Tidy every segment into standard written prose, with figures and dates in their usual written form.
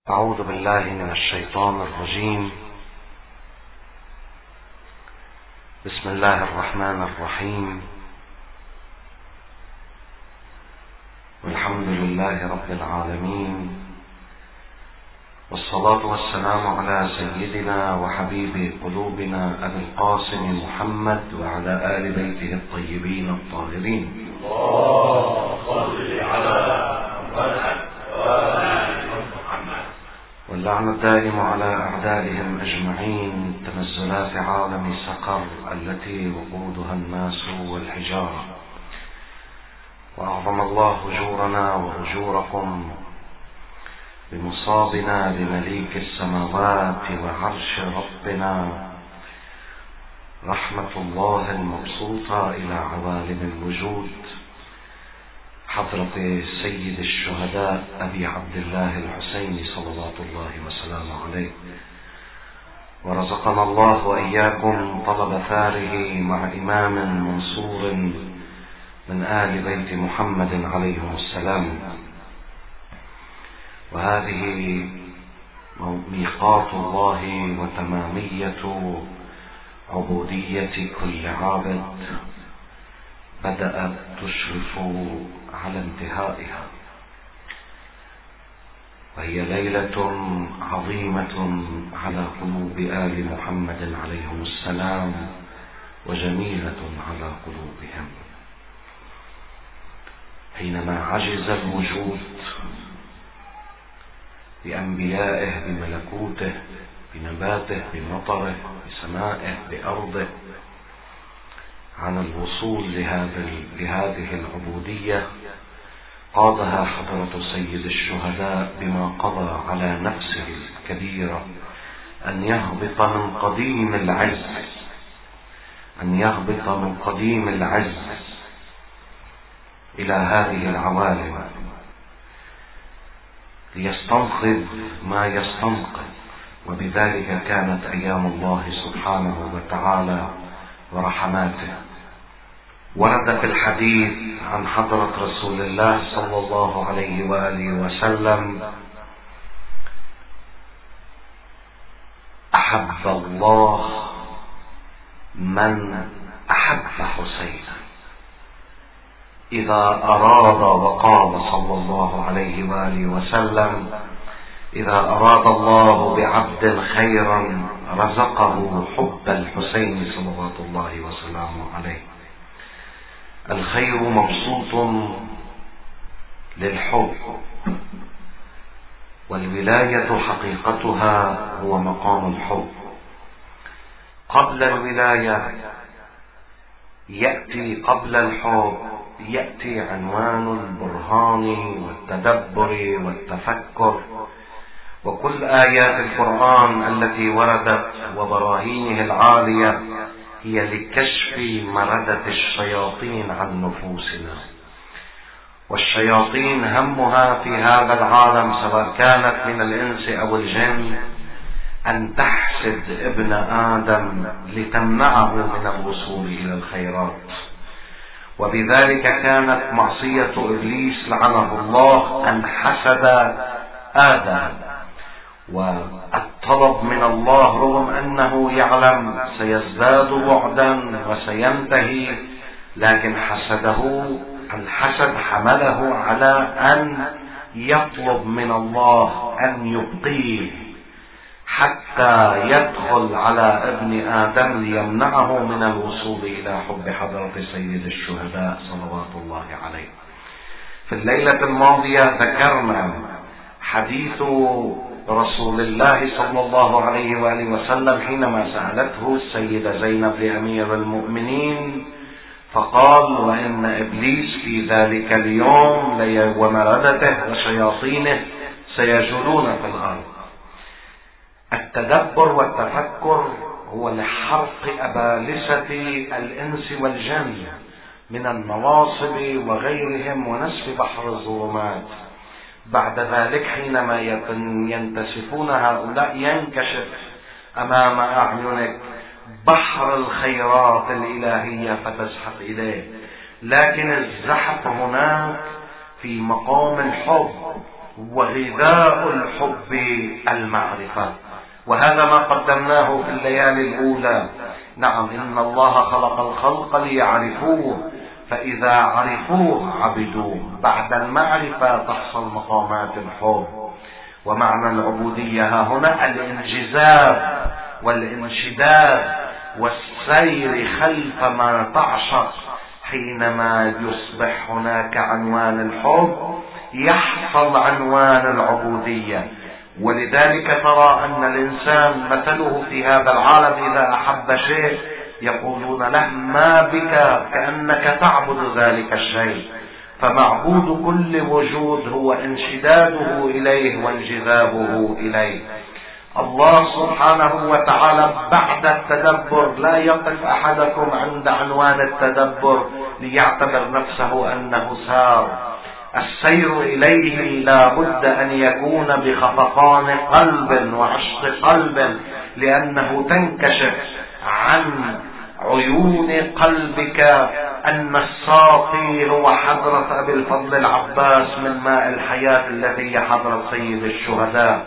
أعوذ بالله من الشيطان الرجيم. بسم الله الرحمن الرحيم، والحمد لله رب العالمين، والصلاة والسلام على سيدنا وحبيب قلوبنا أبي القاسم محمد وعلى آل بيته الطيبين الطاهرين. اللهم صل على محمد وآل محمد. واللعنة الدائم على أعدائهم أجمعين. تنزلات عالم سقر التي وقودها الناس والحجارة. وأعظم الله أجورنا وأجوركم بمصابنا لمليك السماوات وعرش ربنا، رحمة الله المبسوطة إلى عوالم الوجود، حضرة سيد الشهداء أبي عبد الله الحسين صلوات الله وسلامه عليه. ورزقنا الله وإياكم طلب ثاره مع إمام منصور من آل بيت محمد عليهم السلام. وهذه ميقات الله وتمامية عبودية كل عابد بدأت تشرف على انتهائها، وهي ليلة عظيمة على قلوب آل محمد عليهم السلام، وجميلة على قلوبهم. حينما عجز الوجود بأنبيائه، بملكوته، بنباته، بمطره، بسمائه، بأرضه، عن الوصول لهذه العبودية، قادها حضرة سيد الشهداء بما قضى على نفسه الكبيرة أن يهبط من قديم العز إلى هذه العوالم ليستنقذ ما يستنقذ. وبذلك كانت أيام الله سبحانه وتعالى ورحماته. ورد في الحديث عن حضرة رسول الله صلى الله عليه وآله وسلم: أحب الله من أحب حسينا. إذا أراد، وقال صلى الله عليه وآله وسلم: إذا أراد الله بعبد خيرا رزقه حب الحسين صلوات الله وسلامه عليه. الخير مبسوط للحب، والولاية حقيقتها هو مقام الحب. قبل الولاية قبل الحب يأتي عنوان البرهان والتدبر والتفكر، وكل آيات القرآن التي وردت وبراهينه العالية هي لكشف مردة الشياطين عن نفوسنا. والشياطين همها في هذا العالم، سواء كانت من الإنس أو الجن، أن تحسد ابن آدم لتمنعه من الوصول إلى الخيرات. وبذلك كانت معصية إبليس لعنه الله أن حسد آدم، والطلب من الله رغم أنه يعلم سيزداد بعدا وسينتهي، لكن حسده، الحسد حمله على أن يطلب من الله أن يبقيه حتى يدخل على ابن آدم ليمنعه من الوصول إلى حب حضرة سيد الشهداء صلوات الله عليه. في الليلة الماضية ذكرنا حديث رسول الله صلى الله عليه وآله وسلم حينما سألته السيدة زينب لأمير المؤمنين، فقال: وإن إبليس في ذلك اليوم ومردته وشياطينه سيجولون في الأرض. التدبر والتفكر هو لحرق أبالسة الإنس والجن من النواصب وغيرهم ونسف بحر الظلمات. بعد ذلك حينما ينتسفون هؤلاء ينكشف أمام أعينك بحر الخيرات الإلهية فتزحف إليه. لكن الزحف هناك في مقام الحب، وغذاء الحب المعرفة. وهذا ما قدمناه في الليالي الأولى. نعم، إن الله خلق الخلق ليعرفوه، فإذا عرفوه عبدوه. بعد المعرفة تحصل مقامات الحب. ومعنى العبودية ها هنا الانجذاب والانشداد والسير خلف ما تعشق. حينما يصبح هناك عنوان الحب يحصل عنوان العبودية. ولذلك ترى أن الإنسان مثله في هذا العالم إذا أحب شيء يقولون له ما بك، كأنك تعبد ذلك الشيء. فمعبود كل وجود هو انشداده إليه وانجذابه إليه. الله سبحانه وتعالى بعد التدبر لا يقف أحدكم عند عنوان التدبر ليعتبر نفسه أنه سار. السير إليه لا بد أن يكون بخفقان قلب وعشق قلب، لأنه تنكشف عن عيون قلبك أن الساقي هو حضرة أبي الفضل العباس من ماء الحياة التي هي حضرة سيد الشهداء.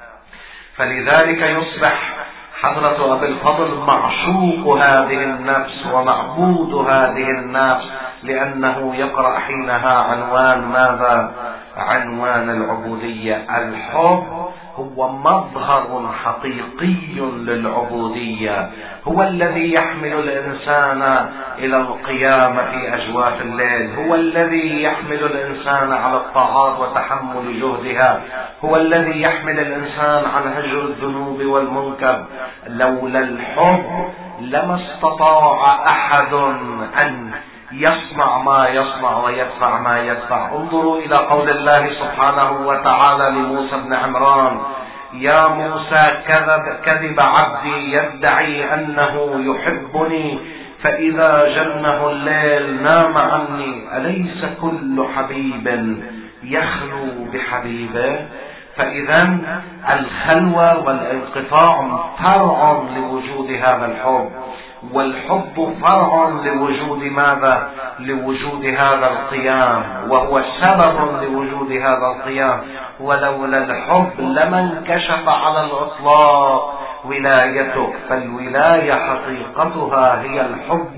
فلذلك يصبح حضرة أبي الفضل معشوق هذه النفس ومعبود هذه النفس، لأنه يقرأ حينها عنوان ماذا؟ عنوان العبودية. الحب هو مظهر حقيقي للعبودية، هو الذي يحمل الإنسان إلى القيام في أجواف الليل، هو الذي يحمل الإنسان على الطاعات وتحمل جهدها، هو الذي يحمل الإنسان عن هجر الذنوب والمنكر. لولا الحب لما استطاع أحد أن يصنع ما يصنع ويدفع ما يدفع. انظروا إلى قول الله سبحانه وتعالى لموسى بن عمران: يا موسى كذب عبدي يدعي أنه يحبني فإذا جنه الليل نام عني، أليس كل حبيب يخلو بحبيبه؟ فإذا الخلوة والانقطاع فرع لوجود هذا الحب، والحب فرع لوجود ماذا؟ لوجود هذا القيام، وهو سبب لوجود هذا القيام. ولولا الحب لما انكشف على الإطلاق ولايتك. فالولاية حقيقتها هي الحب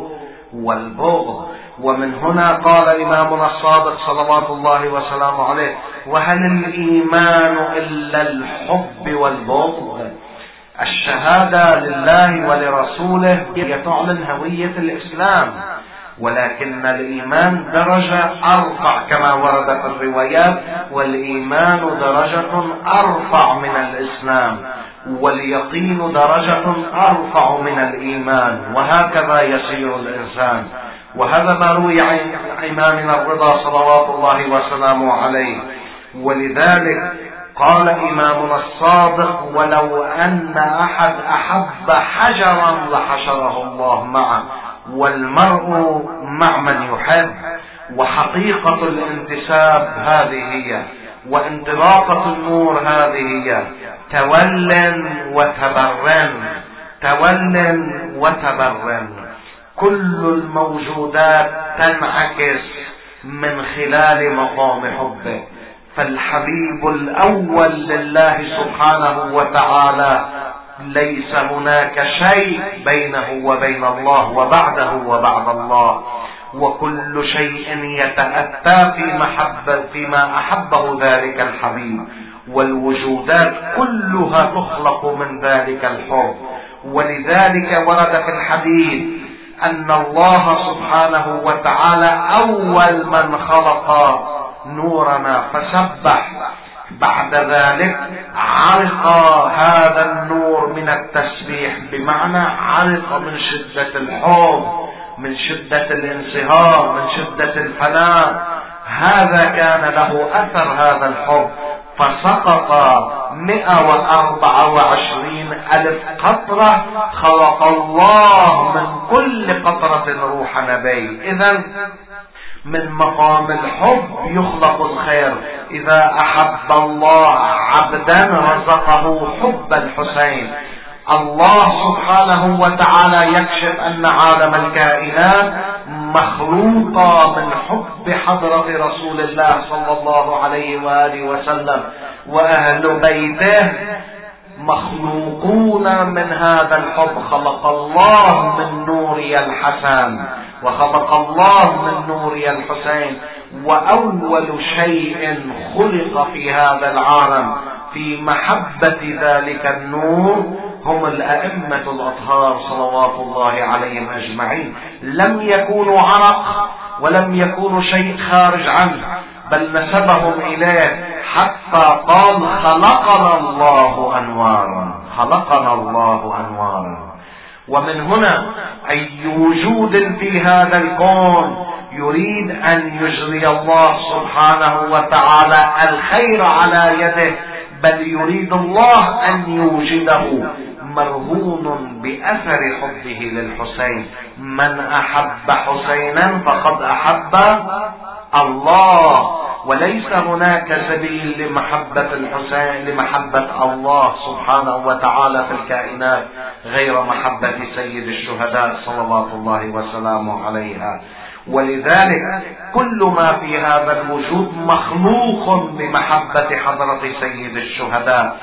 والبغض. ومن هنا قال إمامنا الصادق صلوات الله وسلامه عليه: وهل الإيمان إلا الحب والبغض؟ الشهادة لله ولرسوله هي تعلن هوية الإسلام، ولكن الإيمان درجة أرفع كما ورد في الروايات، والإيمان درجة أرفع من الإسلام، واليقين درجة أرفع من الإيمان، وهكذا يسير الإنسان. وهذا ما روي عن إمامنا الرضا صلوات الله وسلامه عليه. ولذلك قال إمامنا الصادق: ولو أن أحد أحب حجرا لحشره الله معه، والمرء مع من يحب. وحقيقة الانتساب هذه هي، وانطلاقة النور هذه هي. تول وتبرن، تول وتبرن. كل الموجودات تنعكس من خلال مقام حبه. فالحبيب الأول لله سبحانه وتعالى ليس هناك شيء بينه وبين الله وبعده وبعد الله، وكل شيء يتأتى فيما أحبه ذلك الحبيب، والوجودات كلها تخلق من ذلك الحب. ولذلك ورد في الحديث أن الله سبحانه وتعالى أول من خلق نورنا فسبح، بعد ذلك علق هذا النور من التسبيح، بمعنى علق من شدة الحب، من شدة الانصهار، من شدة الفناء. هذا كان له أثر هذا الحب، فسقط 124,000 قطرة خلق الله من كل قطرة روح نبي. إذن من مقام الحب يخلق الخير. إذا أحب الله عبدا رزقه حب الحسين. الله سبحانه وتعالى يكشف أن عالم الكائنات مخلوقة من حب حضرة رسول الله صلى الله عليه وآله وسلم، وأهل بيته مخلوقون من هذا الحب. خلق الله من نوري الحسن وخلق الله من نوري الحسين، وأول شيء خلق في هذا العالم في محبة ذلك النور هم الأئمة الأطهار صلوات الله عليهم أجمعين. لم يكونوا عرق ولم يكونوا شيء خارج عنه، بل نسبهم إليه، حتى قال خلقنا الله أنوارا، خلقنا الله أنوارا. ومن هنا أي وجود في هذا الكون يريد أن يجري الله سبحانه وتعالى الخير على يده، بل يريد الله أن يوجده مرهون بأثر حبه للحسين. من أحب حسينا فقد أحب الله، وليس هناك سبيل لمحبة الحسين لمحبة الله سبحانه وتعالى في الكائنات غير محبة سيد الشهداء صلوات الله وسلامه عليها. ولذلك كل ما في هذا الوجود مخلوق بمحبة حضرة سيد الشهداء.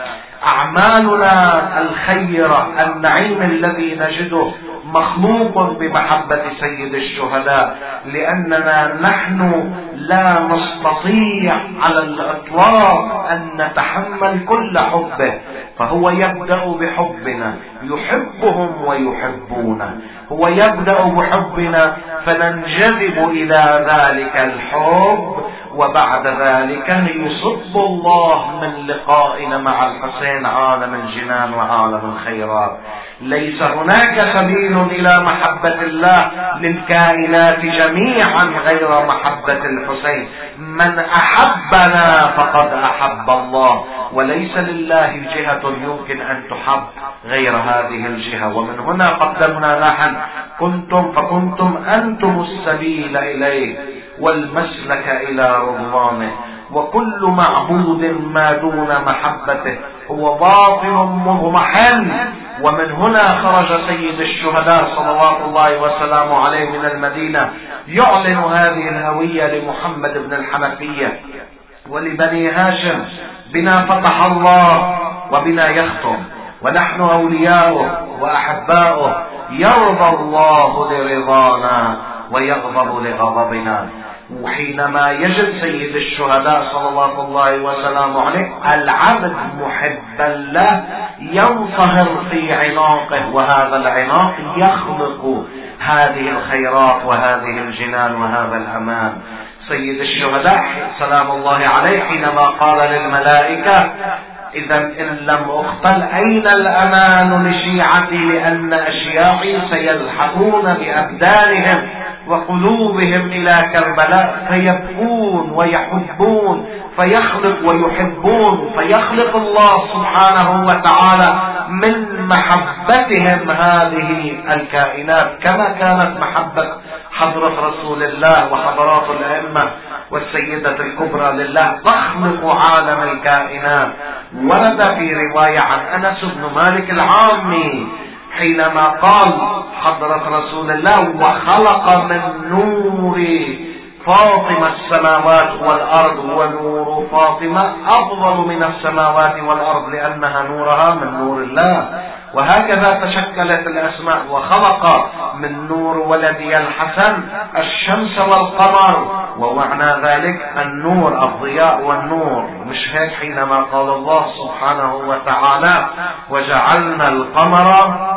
أعمالنا الخيرة، النعيم الذي نجده مخلوق بمحبة سيد الشهداء، لأننا نحن لا نستطيع على الإطلاق أن نتحمل كل حبه، فهو يبدأ بحبنا، يحبهم ويحبونه. هو يبدأ بحبنا فننجذب إلى ذلك الحب، وبعد ذلك يصب الله من لقائنا مع الحسين عالم الجنان وعالم الخيرات. ليس هناك سبيل إلى محبة الله للكائنات جميعا غير محبة الحسين. من أحبنا فقد أحب الله، وليس لله جهة يمكن أن تحب غير هذه الجهة. ومن هنا قدمنا نحن كنتم فكنتم أنتم السبيل إليه والمسلك إلى رضوانه. وكل معبود ما دون محبته هو باطل مضمحل. ومن هنا خرج سيد الشهداء صلوات الله وسلامه عليه من المدينة يعلن هذه الهوية لمحمد بن الحنفية ولبني هاشم: بنا فتح الله وبنا يختم، ونحن أولياؤه وأحباؤه، يرضى الله لرضانا ويغضب لغضبنا. وحينما يجد سيد الشهداء صلوات الله وسلامه عليه العبد محبا له ينصهر في عناقه، وهذا العناق يخلق هذه الخيرات وهذه الجنان وهذا الأمان. سيد الشهداء سلام الله عليه حينما قال للملائكة: إذا إن لم أقتل أين الأمان لشيعتي، لأن أشياعي سيلحقون بأبدانهم وقلوبهم إلى كربلاء فيبكون ويحبون، فيخلق ويحبون، فيخلق الله سبحانه وتعالى من محبتهم هذه الكائنات، كما كانت محبة حضرة رسول الله وحضرات الأئمة والسيدة الكبرى لله تخلق عالم الكائنات. ورد في رواية عن أنس بن مالك العامي حينما قال حضرة رسول الله: وخلق من نور فاطمة السماوات والأرض، ونور فاطمة أفضل من السماوات والأرض لأنها نورها من نور الله. وهكذا تشكلت الأسماء. وخلق من نور ولدي الحسن الشمس والقمر، ومعنى ذلك النور الضياء والنور. مش هيك حينما قال الله سبحانه وتعالى: وجعلنا القمر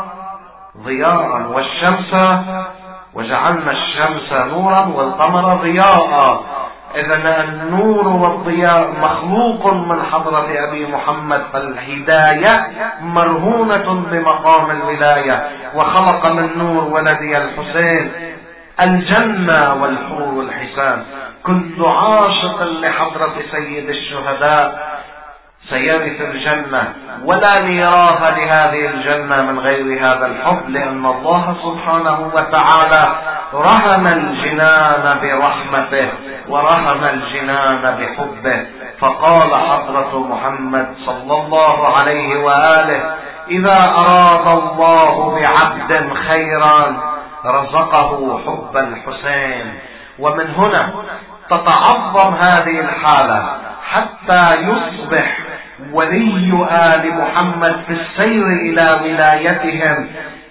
ضياء والشمس وجعلنا الشمس نورا والقمر ضياء. إذن النور والضياء مخلوق من حضرة أبي محمد، فالهداية مرهونة بمقام الولاية. وخلق من نور ولدي الحسين الجنة والحور الحسان. كل عاشق لحضرة سيد الشهداء سيرث الجنة، ولا ميراث لهذه الجنة من غير هذا الحب، لأن الله سبحانه وتعالى رحم الجنان برحمته ورحم الجنان بحبه. فقال حضرة محمد صلى الله عليه وآله: إذا أراد الله بعبد خيرا رزقه حب الحسين. ومن هنا تتعظم هذه الحالة حتى يصبح ولي آل محمد في السير إلى ولايتهم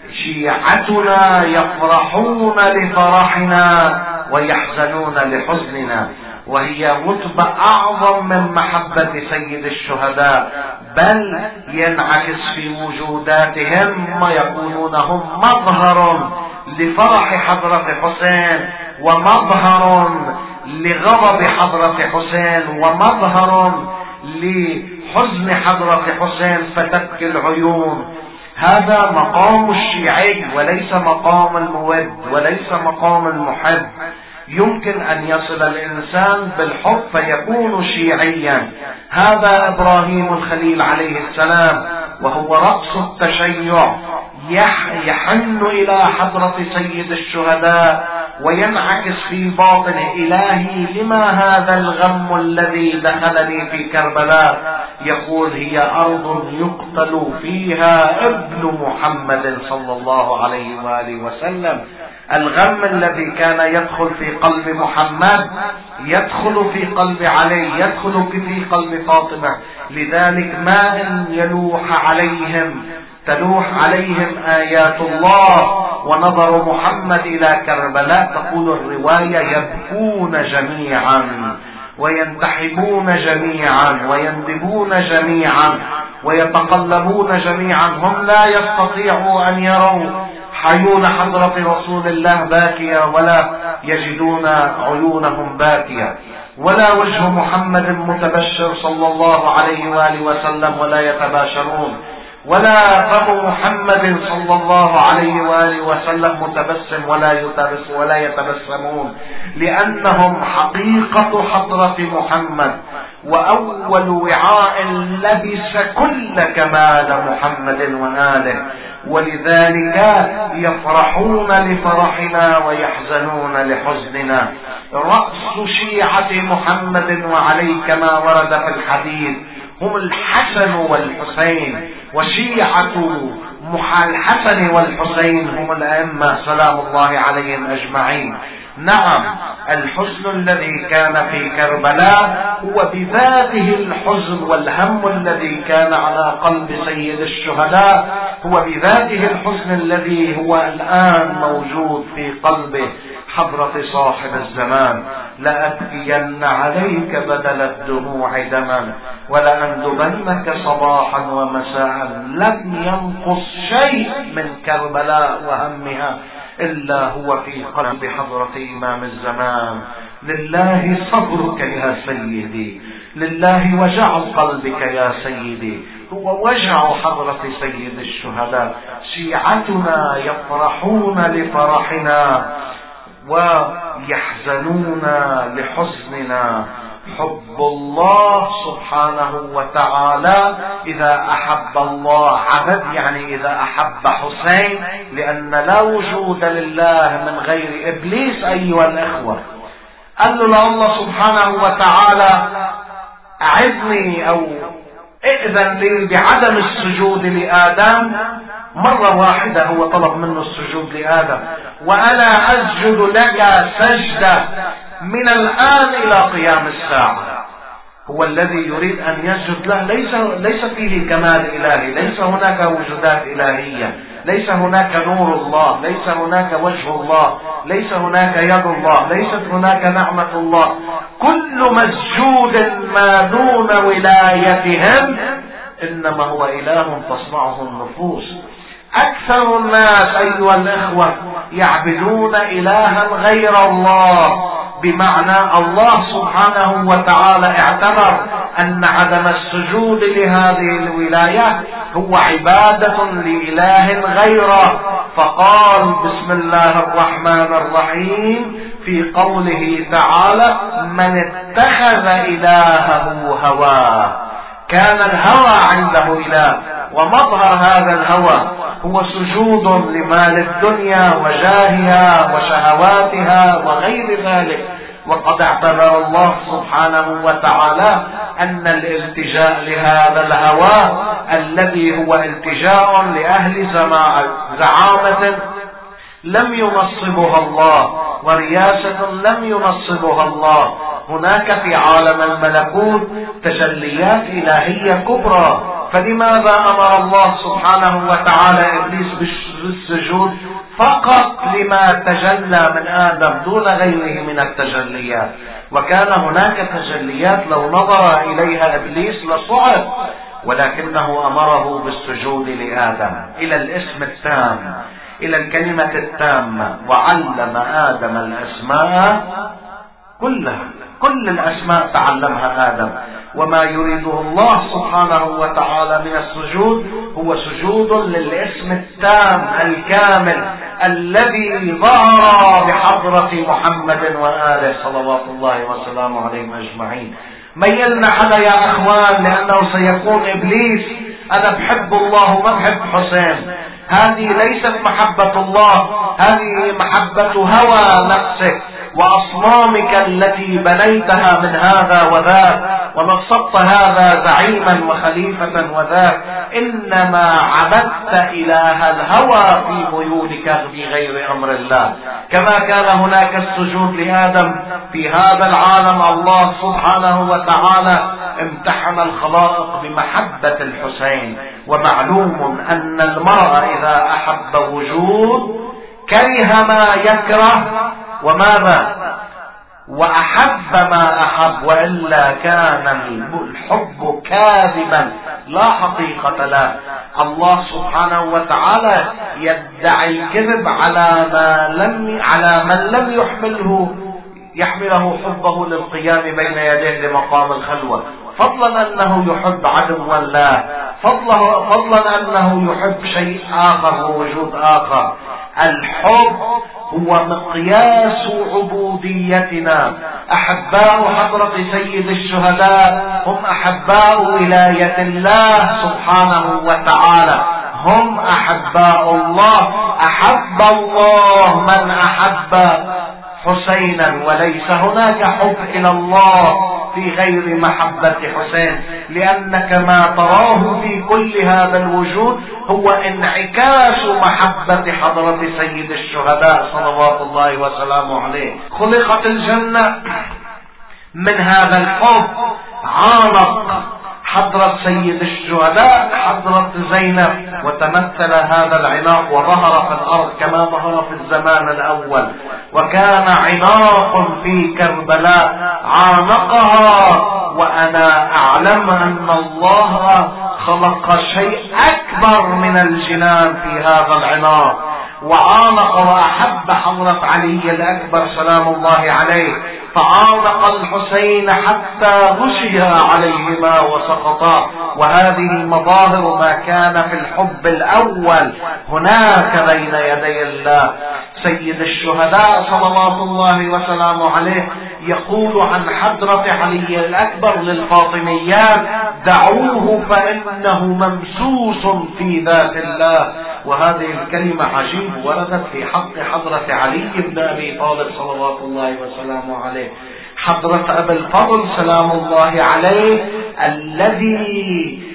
شيعتنا يفرحون لفرحنا ويحزنون لحزننا، وهي رتبة أعظم من محبة سيد الشهداء، بل ينعكس في وجوداتهم ما يقولون هم مظهر لفرح حضرة حسين ومظهر لغضب حضرة حسين ومظهر لحزن حضرة حسين فتبكي العيون. هذا مقام الشيعي وليس مقام المود وليس مقام المحب. يمكن أن يصل الإنسان بالحب فيكون شيعيا. هذا إبراهيم الخليل عليه السلام وهو رأس التشيع يحن إلى حضرة سيد الشهداء وينعكس في باطنه: إلهي لما هذا الغم الذي دخلني في كربلاء؟ يقول: هي أرض يقتل فيها ابن محمد صلى الله عليه وآله وسلم. الغم الذي كان يدخل في قلب محمد يدخل في قلب علي، يدخل في قلب فاطمة. لذلك ما إن يلوح عليهم تلوح عليهم آيات الله ونظر محمد إلى كربلاء، تقول الرواية: يبكون جميعا وينتحبون جميعا ويندبون جميعا ويتقلبون جميعا. هم لا يستطيعوا أن يروا عيون حضرة رسول الله باكية ولا يجدون عيونهم باكية، ولا وجه محمد متبشر صلى الله عليه وآله وسلم ولا يتباشرون، ولا فم محمد صلى الله عليه وآله وسلم متبسم ولا يتبسمون، لأنهم حقيقة حضرة محمد وأول وعاء لبس كل كمال محمد وآله. ولذلك يفرحون لفرحنا ويحزنون لحزننا. رأس شيعة محمد وعلي كما ورد في الحديث هم الحسن والحسين، وشيعة الحسن والحسين هم الأئمة سلام الله عليهم أجمعين. نعم، الحزن الذي كان في كربلاء هو بذاته الحزن والهم الذي كان على قلب سيد الشهداء، هو بذاته الحزن الذي هو الآن موجود في قلبه حضرة صاحب الزمان. لأبكين عليك بدل الدموع دما ولأندبنك صباحا ومساء. لم ينقص شيء من كربلاء وهمها إلا هو في قلب حضرة إمام الزمان. لله صبرك يا سيدي، لله وجع قلبك يا سيدي، هو وجع حضرة سيد الشهداء. شيعتنا يفرحون لفرحنا ويحزنون لحزننا. حب الله سبحانه وتعالى إذا أحب الله عبد، يعني إذا أحب حسين، لأن لا وجود لله من غير إبليس. أيها الإخوة، قال له الله سبحانه وتعالى: أعذني أو ائذن لي بعدم السجود لآدم. مرة واحدة هو طلب منه السجود لآدم، وأنا أسجد لك سجدة من الآن إلى قيام الساعة. هو الذي يريد أن يسجد له. ليس فيه كمال إلهي، ليس هناك وجودات إلهية، ليس هناك نور الله، ليس هناك وجه الله، ليس هناك يد الله، ليست هناك نعمة الله. كل مسجود ما دون ولايتهم إنما هو إله تصنعه النفوس. أكثر الناس أيها الإخوة يعبدون إلها غير الله، بمعنى الله سبحانه وتعالى اعتبر أن عدم السجود لهذه الولاية هو عبادة لإله غيره، فقال: بسم الله الرحمن الرحيم في قوله تعالى: من اتخذ إلهه هواه. كان الهوى عنده إله، ومظهر هذا الهوى هو سجود لمال الدنيا وجاهها وشهواتها وغير ذلك. وقد اعتبر الله سبحانه وتعالى أن الالتجاء لهذا الهوى الذي هو التجاء لأهل زعامة لم ينصبها الله، ورياسة لم ينصبها الله. هناك في عالم الملكوت تجليات إلهية كبرى، فلماذا أمر الله سبحانه وتعالى إبليس بالسجود فقط لما تجلى من آدم دون غيره من التجليات؟ وكان هناك تجليات لو نظر إليها إبليس لصعد، ولكنه أمره بالسجود لآدم، إلى الاسم التام، إلى الكلمة التامة، وعلم آدم الأسماء كلها. كل الأسماء تعلمها آدم. وما يريده الله سبحانه وتعالى من السجود هو سجود للاسم التام الكامل الذي ظهر بحضرة محمد وآله صلوات الله وسلامه عليهم أجمعين. ميلنا حدا يا أخوان، لأنه سيكون إبليس أنا بحب الله وما بحب حسين. هذه ليست محبة الله، هذه محبة هوى نفسك وأصنامك التي بنيتها من هذا وذاك، ونصبت هذا زعيما وخليفة وذاك. إنما عبدت إله الهوى في ميولك في غير أمر الله. كما كان هناك السجود لآدم في هذا العالم، الله سبحانه وتعالى امتحن الخلائق بمحبة الحسين. ومعلوم أن المرء إذا أحب وجود كره ما يكره، وماذا؟ وأحب ما أحب، وإلا كان الحب كاذبا لا حقيقة له. الله سبحانه وتعالى يدعي الكذب على من لم يحمله حبه للقيام بين يديه لمقام الخلوة، فضلا أنه يحب عدوا الله، فضلا أنه يحب شيء آخر ووجود آخر. الحب هو مقياس عبوديتنا. أحباء حضرة سيد الشهداء هم أحباء ولاية الله سبحانه وتعالى، هم أحباء الله. أحب الله من أحب حسينا، وليس هناك حب إلى الله في غير محبة حسين، لأنك ما تراه في كل هذا الوجود هو انعكاس محبة حضرة سيد الشهداء صلوات الله وسلامه عليه. خلقت الجنة من هذا الحب. عانق حضرة سيد الشهداء حضرة زينب، وتمثل هذا العناق وظهر في الأرض كما ظهر في الزمان الأول. وكان عناق في كربلاء عانقها، وأنا أعلم أن الله خلق شيء أكبر من الجنان في هذا العناق. وعانق وأحب حضرة علي الأكبر سلام الله عليه، فعانق الحسين حتى غشي عليهما وسقطا. وهذه مظاهر ما كان في الحب الأول هناك بين يدي الله. سيد الشهداء صلوات الله وسلامه عليه يقول عن حضرة علي الأكبر للفاطميات: دعوه فإنه ممسوس في ذات الله. وهذه الكلمة عجيب وردت في حق حضرة علي بن أبي طالب صلوات الله وسلامه عليه. حضرة أبي الفضل سلام الله عليه الذي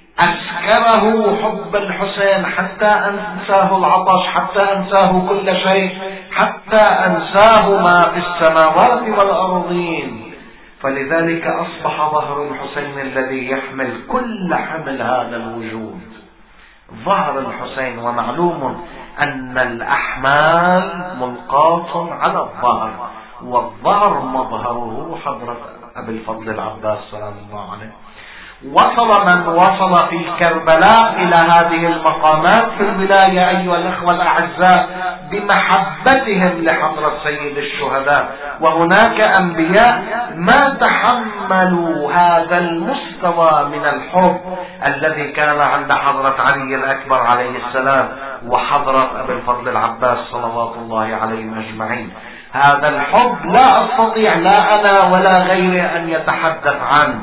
أسكره حب الحسين حتى أنساه العطش، حتى أنساه كل شيء، حتى أنساه ما في السماوات والأرضين. فلذلك أصبح ظهر الحسين الذي يحمل كل حمل هذا الوجود، ظهر الحسين. ومعلوم أن الأحمال ملقاة على الظهر، والظهر مظهره حضرة أبي الفضل العباس سلام الله عليه. وصل من وصل في كربلاء إلى هذه المقامات في الولاية أيها الأخوة الأعزاء بمحبتهم لحضرة سيد الشهداء. وهناك أنبياء ما تحملوا هذا المستوى من الحب الذي كان عند حضرة علي الأكبر عليه السلام وحضرة أبي الفضل العباس صلوات الله عليهم أجمعين. هذا الحب لا أستطيع لا أنا ولا غيري أن يتحدث عنه،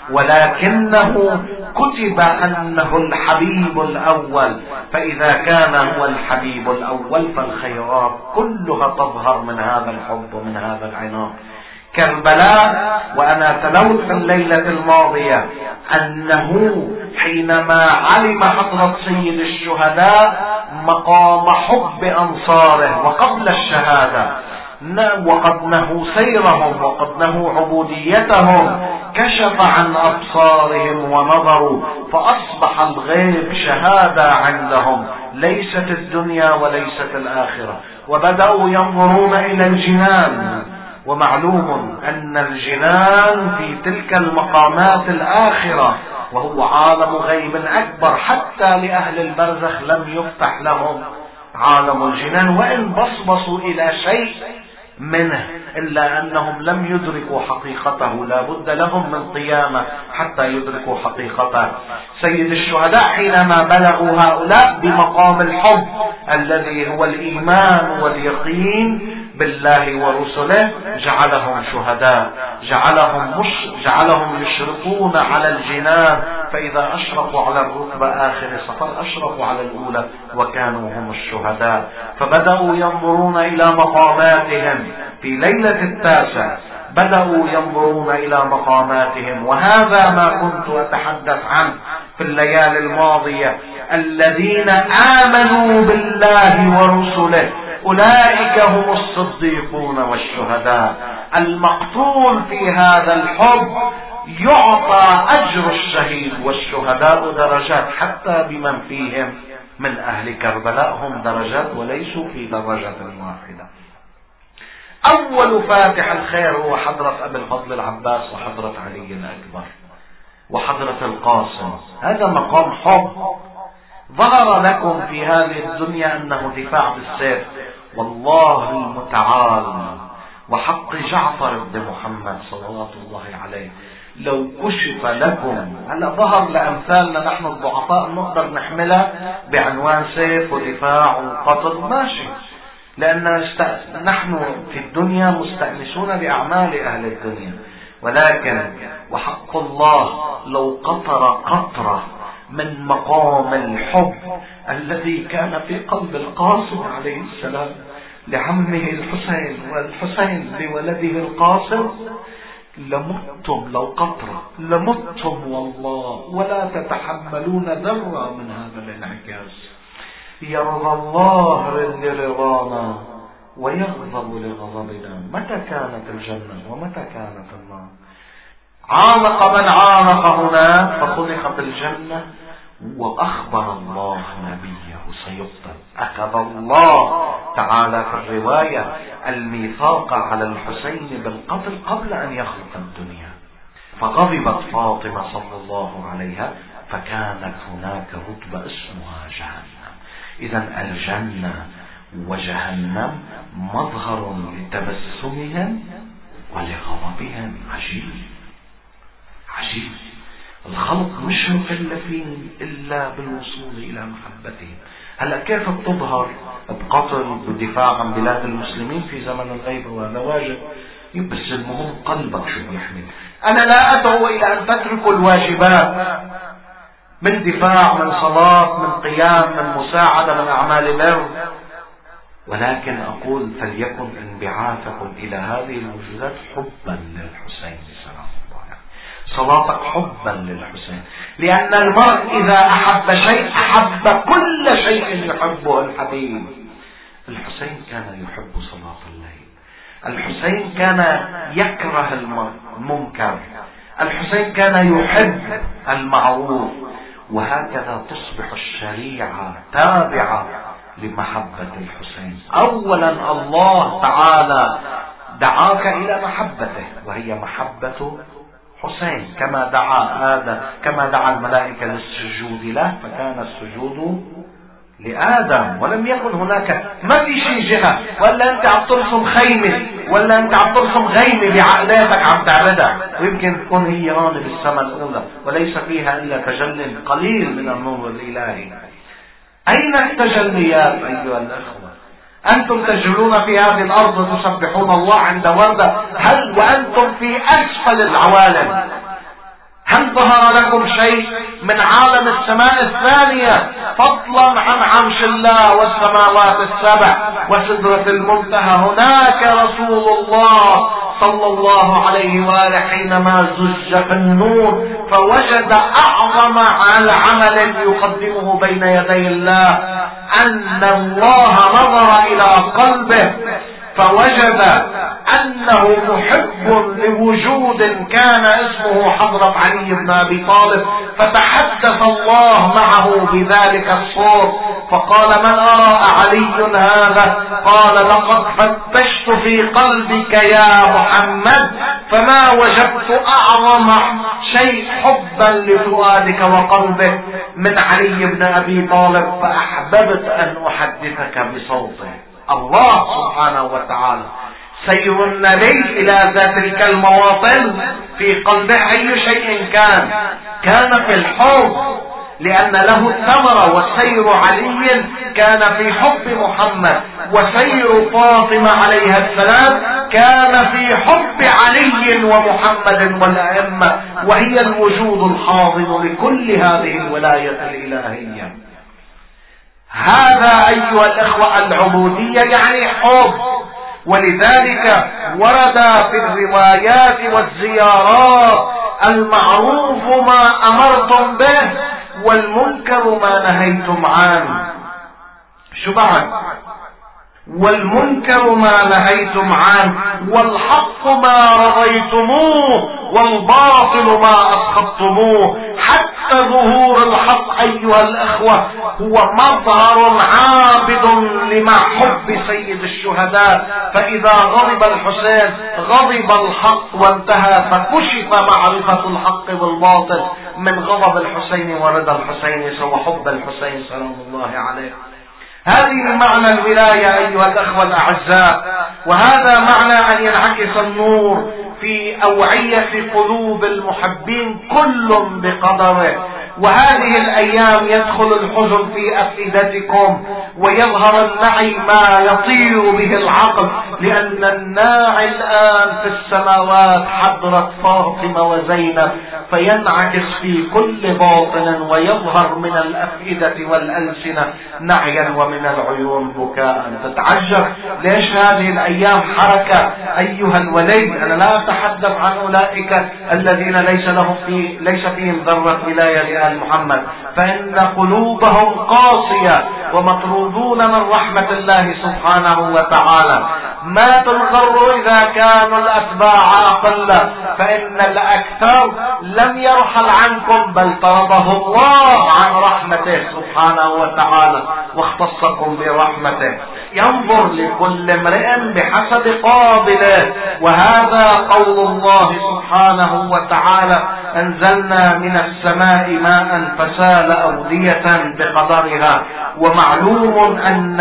ولكنه كتب أنه الحبيب الأول. فإذا كان هو الحبيب الأول فالخيرات كلها تظهر من هذا الحب ومن هذا العناق. كربلاء، وأنا تلوت في الليلة الماضية أنه حينما علم حضرة سيد الشهداء مقام حب أنصاره وقبل الشهادة، وقد نهوا سيرهم وقد نهوا عبوديتهم، كشف عن أبصارهم ونظروا فأصبح الغيب شهادة عندهم، ليست الدنيا وليست الآخرة، وبدأوا ينظرون إلى الجنان. ومعلوم أن الجنان في تلك المقامات الآخرة، وهو عالم غيب أكبر، حتى لأهل البرزخ لم يفتح لهم عالم الجنان، وإن بصبصوا إلى شيء منه، إلا أنهم لم يدركوا حقيقته، لا بد لهم من قيامة حتى يدركوا حقيقته. سيد الشهداء حينما بلغوا هؤلاء بمقام الحب الذي هو الإيمان واليقين بالله ورسله، جعلهم شهداء، جعلهم يشرقون على الجنان، فإذا أشرقوا على الرتبة آخر السفر أشرقوا على الأولى وكانوا هم الشهداء. فبدأوا ينظرون إلى مقاماتهم في ليلة 9، بدأوا ينظرون إلى مقاماتهم. وهذا ما كنت أتحدث عنه في الليالي الماضية، الذين آمنوا بالله ورسله أولئك هم الصديقون والشهداء. المقتول في هذا الحب يعطى أجر الشهيد، والشهداء درجات، حتى بمن فيهم من أهل كربلاء هم درجات وليسوا في درجة واحدة. أول فاتح الخير هو حضرة أبي الفضل العباس وحضرة علي الأكبر وحضرة القاسم. هذا مقام حب ظهر لكم في هذه الدنيا أنه دفاع بالسيف، والله المتعال وحق جعفر بن محمد صلوات الله عليه لو كشف لكم، هلا ظهر لأمثالنا نحن الضعفاء نقدر نحملها بعنوان سيف ودفاع وقتل، ماشي، لأن نحن في الدنيا مستأنسون بأعمال أهل الدنيا، ولكن وحق الله لو قطرة من مقام الحب الذي كان في قلب القاسم عليه السلام لعمه الحسين والحسين لولده القاسم، لمتم، لو قطرة لمتم والله ولا تتحملون ذرة من هذا الانعكاس. يرضى الله لرضانا ويغضب لغضبنا. متى كانت الجنة ومتى كانت النار؟ عانق من عانق هنا فخلقت الجنة، وأخبر الله نبيه سيقتل. أخذ الله تعالى في الرواية الميثاق على الحسين بالقتل قبل أن يخلق الدنيا، فغضبت فاطمة صلى الله عليها، فكانت هناك رتبة اسمها جهنم. إذن الجنة وجهنم مظهر لتبسمهم ولغضبهم. عجيب عجيب. الخلق مش مكلفين إلا بالوصول إلى محبتهم. هلأ كيف بتظهر؟ بقتل بالدفاع عن بلاد المسلمين في زمن الغيب، وهذا واجب، بس المهم قلبك شو بيحمل. أنا لا أدعو إلى أن تتركوا الواجبات من دفاع، من صلاة، من قيام، من مساعدة، من أعمال بر، ولكن أقول فليكن انبعاثكم إلى هذه الوجودات حبا للحسين سلام الله عليه، صلاتك حبا للحسين، لأن المرء إذا أحب شيء أحب كل شيء يحبه الحبيب. الحسين كان يحب صلاة الليل، الحسين كان يكره المنكر، الحسين كان يحب المعروف، وهكذا تصبح الشريعة تابعة لمحبة الحسين. أولا الله تعالى دعاك إلى محبته، وهي محبة حسين، كما دعا الملائكة للسجود له، فكان السجود لآدم، ولم يكن هناك، ما في شيء جهة، ولا أنت عم ترسم خيمة، ولا أنت عم ترسم غيمة بعقلاتك عم تعرضها، ويمكن تكون هي هون بالسماء الأولى وليس فيها إلا تجل قليل من النور الإلهي. أين التجليات أيها الأخوة؟ أنتم تجلون في هذه الأرض تسبحون الله عند وردة، هل وأنتم في أسفل العوالم؟ هل ظهر لكم شيء من عالم السماء الثانية فضلا عن عرش الله والسماوات السبع وسدرة المنتهى؟ هناك رسول الله صلى الله عليه وآله حينما زج في النور فوجد أعظم العمل يقدمه بين يدي الله أن الله نظر إلى قلبه فوجد أنه محب لوجود كان اسمه حضرة علي بن أبي طالب، فتحدث الله معه بذلك الصوت فقال: من أراء علي هذا؟ قال: لقد فتشت في قلبك يا محمد فما وجدت أعظم شيء حبا لفؤادك وقلبك من علي بن أبي طالب، فأحببت أن أحدثك بصوته. الله سبحانه وتعالى سير النبي إلى ذات المواطن في قلبه أي شيء كان في الحب، لأن له الثمرة، وسير علي كان في حب محمد، وسير فاطمة عليها السلام كان في حب علي ومحمد والأئمة، وهي الوجود الحاضن لكل هذه الولاية الإلهية. هذا أيها الإخوة العبودية يعني حب، ولذلك ورد في الروايات والزيارات: المعروف ما أمرتم به والمنكر ما نهيتم عنه. شو بعد؟ والمنكر ما نهيتم عنه، والحق ما رضيتموه والباطل ما أسخطتموه. حتى ظهور الحق أيها الأخوة هو مظهر عابد لمحب سيد الشهداء، فإذا غضب الحسين غضب الحق وانتهى، فكشف معرفة الحق والباطل من غضب الحسين ورضا الحسين وحب الحسين سلام الله عليه. هذه معنى الولاية أيها الأخوة الأعزاء، وهذا معنى أن ينعكس النور في أوعية قلوب المحبين كل بقدره. وهذه الأيام يدخل الحزن في أفئدتكم ويظهر النعي ما يطير به العقل، لأن الناعي الآن في السماوات حضرة فاطمة وزينب، فينعكس في كل باطن ويظهر من الأفئدة والألسنة نعيا ومن العيون بكاء. تتعجب ليش هذه الأيام حركة أيها الولي. أنا لا أتحدث عن أولئك الذين ليس فيهم ذرة ولاية لآل محمد، فإن قلوبهم قاسية ومطرودون من رحمة الله سبحانه وتعالى. ما تنغر إذا كانوا الأتباع أقل، فإن الأكثر لم يرحل عنكم بل طرده الله عن رحمته سبحانه وتعالى واختصكم برحمته. ينظر لكل امرئ بحسب قابله، وهذا قول الله سبحانه وتعالى: أنزلنا من السماء ماء فسال أودية بقدرها. ومعلوم أن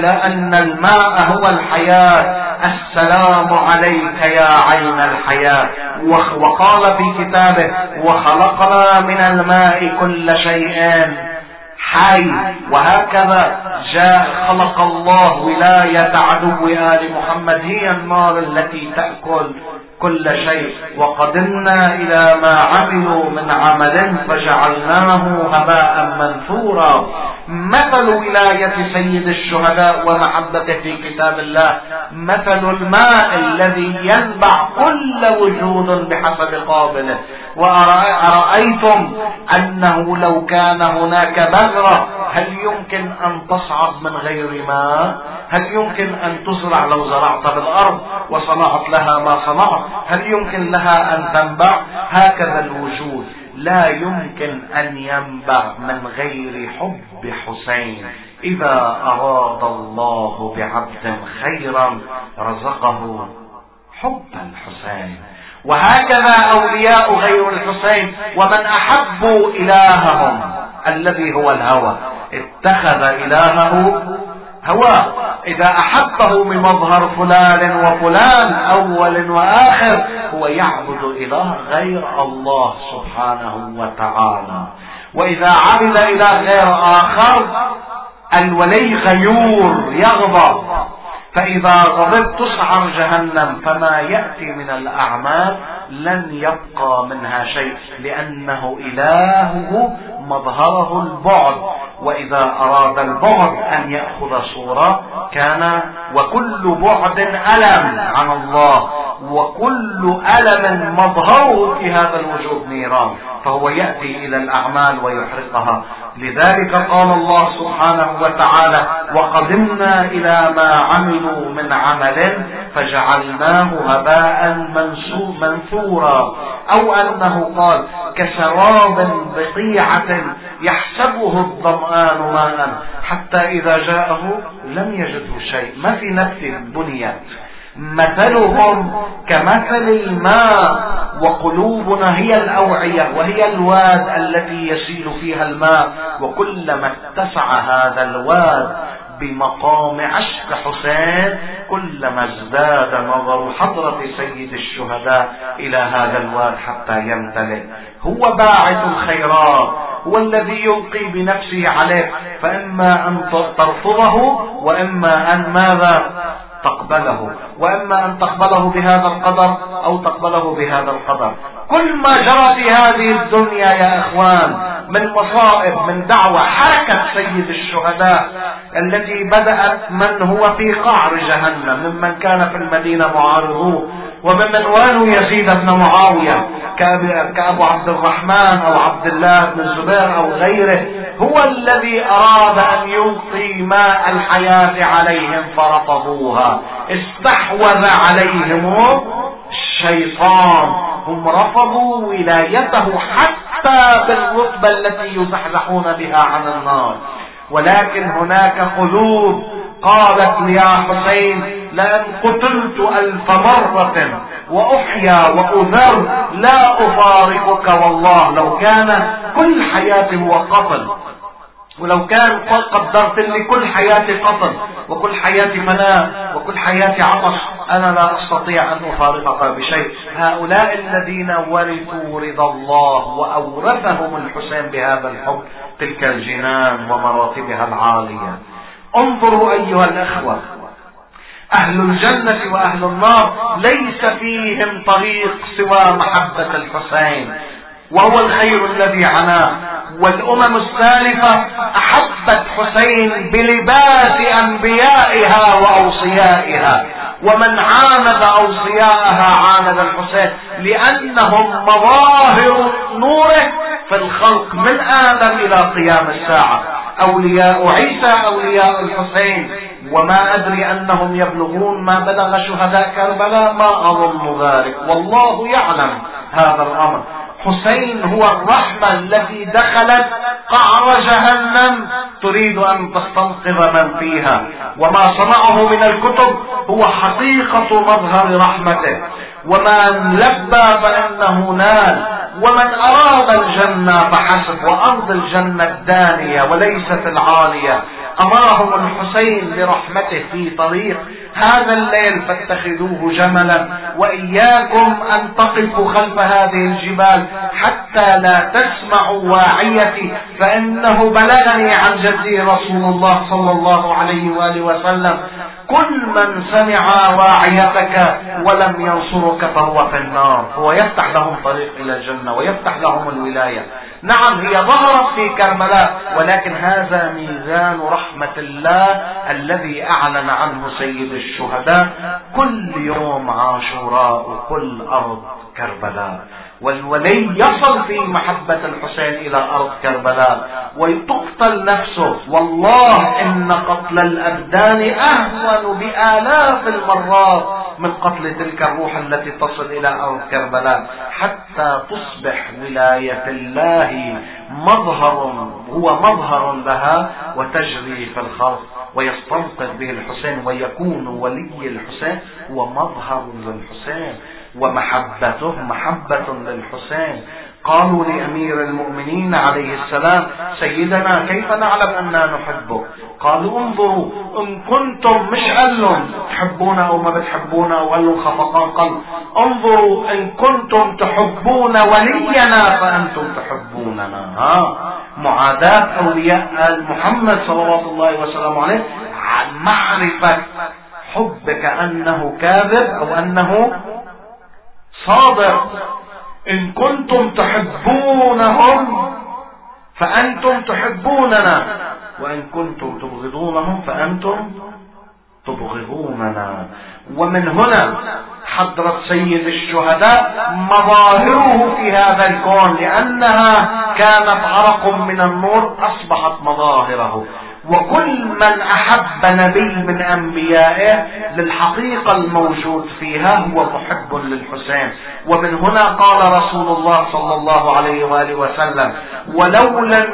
الماء هو الحياة. السلام عليك يا عين الحياة. وقال في كتابه: وخلقنا من الماء كل شيء حي. وهكذا خلق الله ولاية عدو آل محمد، هي النار التي تأكل كل شيء. وقدمنا إلى ما عملوا من عمل فجعلناه هباء منثورا. مثل ولاية سيد الشهداء ومحبته في كتاب الله مثل الماء الذي ينبع كل وجود بحسب قابله. وأرأيتم أنه لو كان هناك بذرة هل يمكن أن تصعد من غير ماء؟ هل يمكن أن تزرع لو زرعت بالأرض وصنعت لها ما صنعت؟ هل يمكن لها أن تنبع؟ هكذا الوجود لا يمكن أن ينبع من غير حب حسين. إذا أراد الله بعبد خيرا رزقه حب الحسين. وهكذا أولياء غير الحسين، ومن أحبوا إلههم الذي هو الهوى اتخذ إلهه هوى. إذا أحبه بمظهر فلان وفلان أول وآخر هو يعبد إله غير الله سبحانه وتعالى. وإذا عبد إله غير آخر الولي غيور يغضب، فإذا غضب تسعر جهنم، فما يأتي من الأعمال لن يبقى منها شيء، لأنه إلهه مظهره البعد. وإذا أراد البعد أن يأخذ صورة كان، وكل بعد ألم عن الله، وكل ألم مظهره في هذا الوجود نيران. فهو يأتي إلى الأعمال ويحرقها. لذلك قال الله سبحانه وتعالى: وقدمنا إلى ما عملوا من عمل فجعلناه هباء منثورا. أو أنه قال: كسراب بقيعة يحسبه الظمآن ماء حتى إذا جاءه لم يجده شيء. ما في نبتة بنيت. مثلهم كمثل الماء وقلوبنا هي الأوعية وهي الواد التي يسيل فيها الماء. وكلما اتسع هذا الواد بمقام عشق حسين كلما ازداد نظر حضرة سيد الشهداء إلى هذا الواد حتى يمتلئ. هو باعث الخيرات، هو الذي يلقي بنفسه عليه، فإما أن ترفضه وإما أن ماذا تقبله، وإما أن تقبله بهذا القدر أو تقبله بهذا القدر. كل ما جرى في هذه الدنيا يا إخوان من مصائب، من دعوة حركة سيد الشهداء التي بدأت من هو في قعر جهنم ممن كان في المدينة معارضوه، وممن والوا يزيد بن معاوية كأبو عبد الرحمن أو عبد الله بن الزبير أو غيره، هو الذي أراد أن يلقي ماء الحياة عليهم فرفضوها. استحوذ عليهم الشيطان، هم رفضوا ولايته حتى بالرتبة التي يزحزحون بها عن النار. ولكن هناك قلوب قالت يا حسين: لأن قتلت 1000 مرة وأحيا وأذر لا أفارقك والله. لو كان كل حياتي هو قتل، ولو كان قدرت لي كل حياتي قتل وكل حياتي فناء وكل حياتي عطش، أنا لا أستطيع أن أفارقك بشيء. هؤلاء الذين ورثوا رضا الله وأورثهم الحسين بهذا الحب تلك الجنان ومراتبها العالية. انظروا أيها الأخوة، أهل الجنة وأهل النار ليس فيهم طريق سوى محبة الحسين، وهو الخير الذي عناه. والأمم السالفة أحبت حسين بلباس أنبيائها وأوصيائها، ومن عاند أوصياءها عاند الحسين، لأنهم مظاهر نوره في الخلق من آدم إلى قيام الساعة. أولياء عيسى أولياء الحسين، وما أدري أنهم يبلغون ما بلغ شهداء كربلاء، ما أظن ذلك، والله يعلم هذا الأمر. حسين هو الرحمة التي دخلت قعر جهنم تريد أن تستنقذ من فيها، وما صنعه من الكتب هو حقيقة مظهر رحمته. ومن لبى فإنه نال، ومن أراد الجنة فحسب، وأرض الجنة الدانية وليست العالية. أمرهم الحسين برحمته في طريق هذا الليل فاتخذوه جملا، وإياكم أن تقفوا خلف هذه الجبال حتى لا تسمعوا واعيتي، فإنه بلغني عن جدي رسول الله صلى الله عليه وآله وسلم: كل من سمع واعيتك ولم ينصرك فهو في النار. هو يفتح لهم طريق إلى الجنة ويفتح لهم الولاية. نعم هي ظهرت في كربلاء، ولكن هذا ميزان رحمة الله الذي أعلن عنه سيد الشهداء كل يوم عاشوراء وكل أرض كربلاء. والولي يصل في محبة الحسين إلى أرض كربلاء وتقتل نفسه. والله إن قتل الأبدان أهون بآلاف المرات من قتل تلك الروح التي تصل إلى أرض كربلاء، حتى تصبح ولاية الله هو مظهر لها وتجري في الخلق، ويستنقذ به الحسين، ويكون ولي الحسين هو مظهر للحسين، ومحبته محبة للحسين. قالوا لأمير المؤمنين عليه السلام: سيدنا كيف نعلم أننا نحبه؟ قالوا: انظروا إن كنتم، مش قال لهم تحبونا أو ما بتحبونا أو قال لهم خفقان قلب، انظروا إن كنتم تحبون ولينا فأنتم تحبوننا. معاداة أولياء محمد صلى الله وسلم عليه عن معرفة حبك أنه كاذب أو أنه صادق. إن كنتم تحبونهم فأنتم تحبوننا، وإن كنتم تبغضونهم فأنتم تبغضوننا. ومن هنا حضرة سيد الشهداء مظاهره في هذا الكون، لأنها كانت عرق من النور أصبحت مظاهره. وكل من أحب نبي من أنبيائه للحقيقة الموجود فيها هو محب للحسين. ومن هنا قال رسول الله صلى الله عليه وآله وسلم: ولولا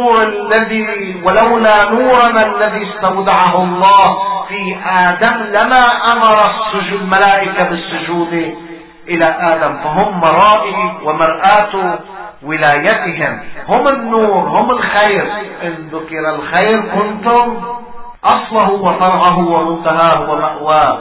نورنا الذي استودعه الله في آدم لما أمر الملائكة بالسجود إلى آدم. فهم مرائي ومرآة ولايتهم، هم النور، هم الخير. إن ذكر الخير كنتم أصله وفرعه ومنتهاه ومأواه.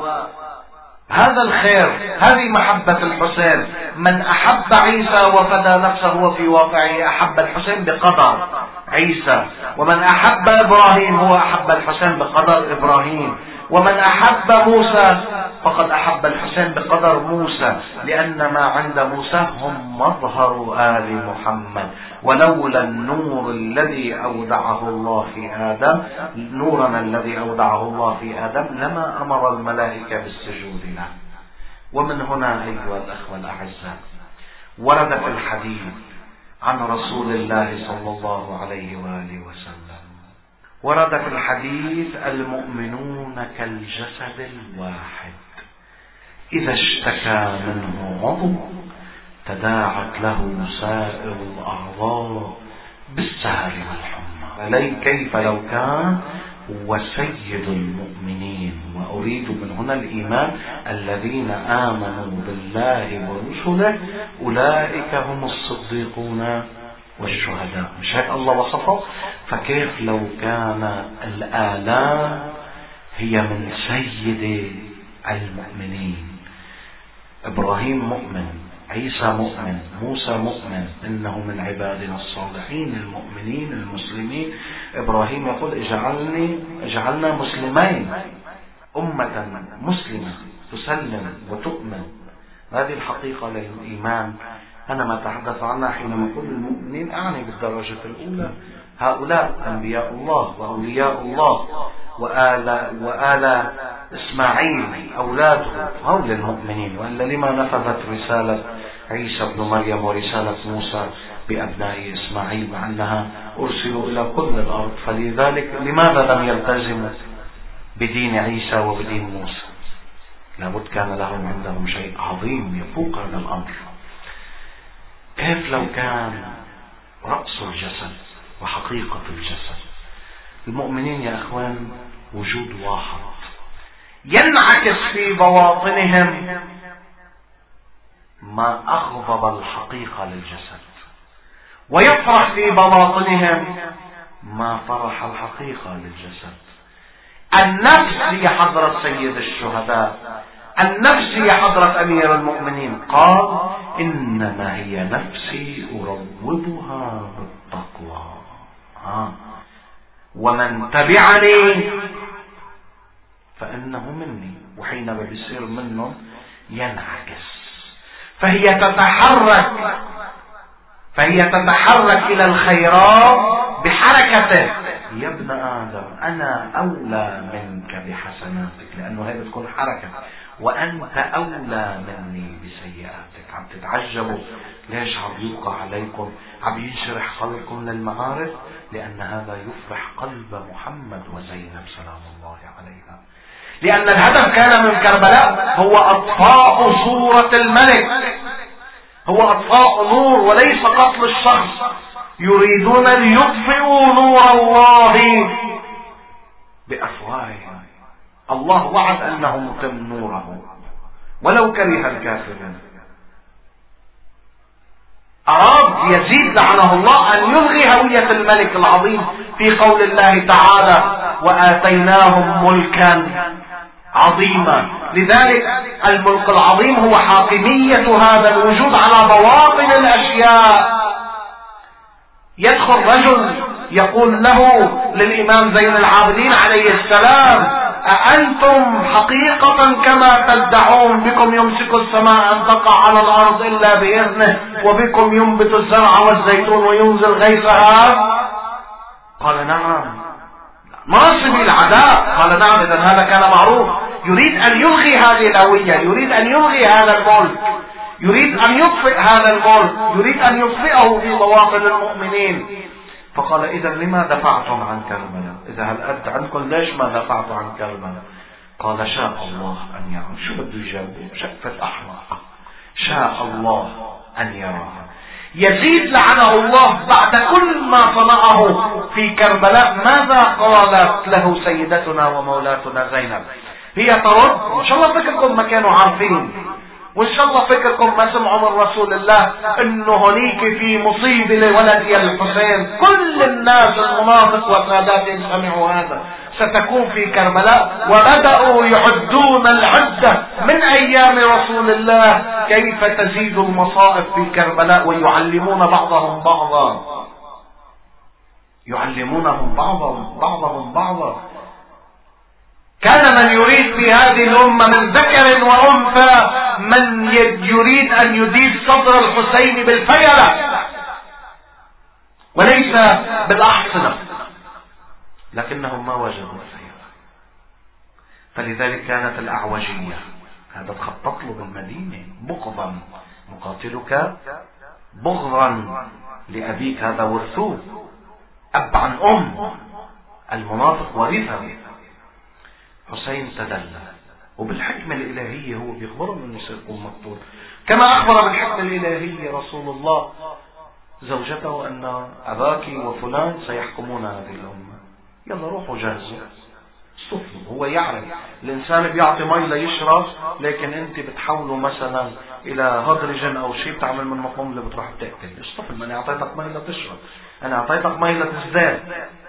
هذا الخير، هذه محبة الحسين. من أحب عيسى وفدى نفسه وفي واقعه أحب الحسين بقدر عيسى. ومن أحب إبراهيم هو أحب الحسين بقدر إبراهيم. ومن أحب موسى فقد أحب الحسين بقدر موسى، لأن ما عند موسى هم مظهر آل محمد. ولولا النور الذي أودعه الله في آدم، نورنا الذي أودعه الله في آدم، لما أمر الملائكة بالسجود له. ومن هنا أيها الأخوة الأعزاء ورد في الحديث عن رسول الله صلى الله عليه وآله وسلم، ورد في الحديث: المؤمنون كالجسد الواحد إذا اشتكى منه عضو تداعت له سائر الأعضاء بالسهر والحمى. كيف لو كان هو سيد المؤمنين. وأريد من هنا الإيمان: الذين آمنوا بالله ورسله أولئك هم الصديقون والشهداء. مش هيك الله وصفه؟ فكيف لو كان الآلام هي من سيد المؤمنين؟ إبراهيم مؤمن، عيسى مؤمن، موسى مؤمن، إنه من عبادنا الصالحين المؤمنين المسلمين. إبراهيم يقول: اجعلنا مسلمين، أمة مسلمة تسلم وتؤمن. هذه الحقيقة للإيمان أنا ما أتحدث عنها حينما أقول المؤمنين، أعني بالدرجة الأولى هؤلاء أنبياء الله وأولياء الله وآل إسماعيل أولاده، هؤلاء المؤمنين. وإلا لما نفذت رسالة عيسى بن مريم ورسالة موسى بأبناء إسماعيل مع أنها أرسلوا إلى كل الأرض؟ فلذلك لماذا لم يلتزموا بدين عيسى وبدين موسى؟ لابد كان لهم عندهم شيء عظيم يفوق هذا الأمر. كيف لو كان رأس الجسد وحقيقة الجسد المؤمنين يا أخوان وجود واحد ينعكس في بواطنهم ما أغضب الحقيقة للجسد، ويفرح في بواطنهم ما فرح الحقيقة للجسد. النفس هي حضرة سيد الشهداء، النفس هي حضرة أمير المؤمنين. قال: إنما هي نفسي أروضها بالتقوى، ومن تبعني فإنه مني. وحينما بيصير منه ينعكس، فهي تتحرك إلى الخيرات بحركته. يا ابن آدم أنا أولى منك بحسناتك، لأنه هي بتكون حركة، وأنت أولى مني بسيئاتك. عم تتعجبوا ليش عم يوقع عليكم، عم ينشرح قلبكم للمعارف؟ لأن هذا يفرح قلب محمد وزينب سلام الله عليها. لأن الهدف كان من كربلاء هو أطفاء صورة الملك، هو أطفاء نور وليس قتل الشخص. يريدون ليطفئوا نور الله بأفواههم. الله وعد أنه متم نوره ولو كره الكافرون. أراد يزيد لعنه الله أن يلغي هوية الملك العظيم في قول الله تعالى: وآتيناهم ملكا عظيما. لذلك الملك العظيم هو حاكمية هذا الوجود على بواطن الأشياء. يدخل رجل يقول له للإمام زين العابدين عليه السلام: أأنتم حقيقة كما تدعون بكم يمسك السماء أن تقع على الأرض إلا بإذنه، وبكم ينبت الزرع والزيتون وينزل غيثها؟ قال: نعم. ناصب العداء. قال: نعم. إذن هذا كان معروف. يريد أن يلغي هذه الهوية، يريد أن يلغي هذا الملك، يريد أن يطفئ هذا الملك، يريد أن يطفئه في بواطن المؤمنين. فقال إذا لما دفعتم عن كربلاء؟ إذا هالقد عندكم ليش ما دفعتوا عن كربلاء؟ قال شاء الله أن يرى. شو بده يجاوب؟ شقفة أحمق. شاء الله أن يرى. يزيد لعنه الله بعد كل ما صنعه في كربلاء ماذا قالت له سيدتنا ومولاتنا زينب؟ هي ترد. إن شاء الله فكركم ما كانوا عارفين، وإن شاء الله فكركم ما سمعوا من رسول الله إنه هنيك في مصيبة لولدي الحسين. كل الناس المنافق وساداتهم سمعوا هذا ستكون في كربلاء، وبدأوا يعدون العدة من أيام رسول الله كيف تزيد المصائب في كربلاء، ويعلمون بعضهم بعضا، يعلمونهم بعضهم بعضا. كان من يريد في هذه الأمة من ذكر وأنثى من يريد أن يدير صدر الحسين بالفيلة وليس بالأحصنة، لكنهم ما وجدوا الفيلة. فلذلك كانت الأعوجية، هذا تخطط له بالمدينة بغضا، نقاتلك بغضا لأبيك، هذا ورثوه أب عن أم. المنافق ورثه. حسين تدلى، وبالحكمة الإلهية هو بيخبر من يكون مقتول، كما أخبر بالحكمة الإلهية رسول الله زوجته أن أباك وفلان سيحكمون هذه الأمة، يلا روحوا جهزوا صفوا. هو يعرف الإنسان بيعطي مي ليشرب، لكن أنت بتحوله مثلا إلى هدرجن أو شيء بتعمل من مقوم اللي بتروح بتأكل. اصطفل، ما أنا أعطيتك مي لتشرب، أنا أعطيتك مي لتزداد.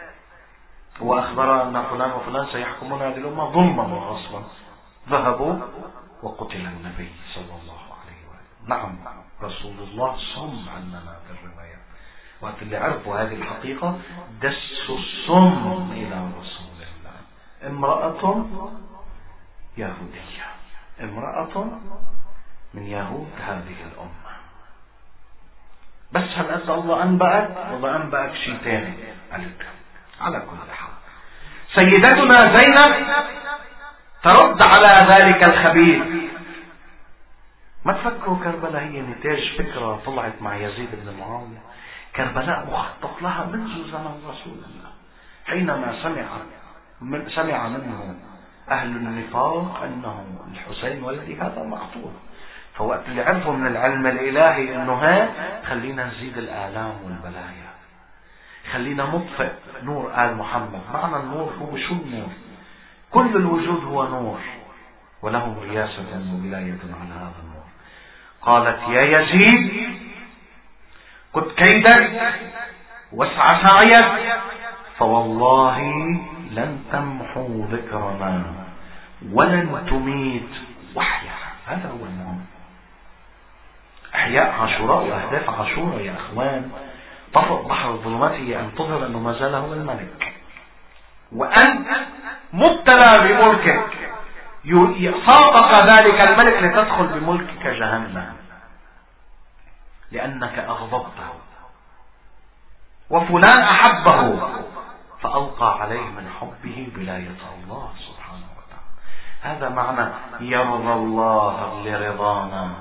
وأخبر أن فلان وفلان سيحكمون هذه الأمة ظلما وغصبا. ذهبوا وقتل النبي صلى الله عليه وسلم. نعم رسول الله صم عننا في الروايات. وقت اللي عرفوا هذه الحقيقة دسوا الصم إلى رسول الله. امرأة يهودية، امرأة من يهود هذه الأمة. بس هل أسأل الله أنبأك؟ والله أنبأك شيء تاني عليك. على كل حال سيدتنا زينب ترد على ذلك الخبيث. ما تفكروا كربلاء هي نتاج فكرة طلعت مع يزيد بن معاوية. كربلاء مخطط لها منذ زمن رسول الله، حينما سمع منه أهل النفاق أنه الحسين ولدي هذا مقتول. فوقت اللي عرفوا من العلم الإلهي أنه خلينا نزيد الآلام والبلايا، خلينا نطفئ نور آل محمد. معنى النور هو شو النور؟ كل الوجود هو نور، وله رياسة وولاية على هذا النور. قالت يا يزيد قد كيدك واسعى سعيك، فوالله لن تمحو ذكرنا ولن تميت وحيا. هذا هو المهم. احياء عاشوراء واهداف عاشوراء يا اخوان طفق بحر الظلمات هي ان تظهر انه ما زال هو الملك، وان مبتلى بملكك صادق ذلك الملك لتدخل بملكك جهنم لانك اغضبته، وفلان احبه فالقى عليه من حبه ولاية الله سبحانه وتعالى. هذا معنى يرضى الله لرضانا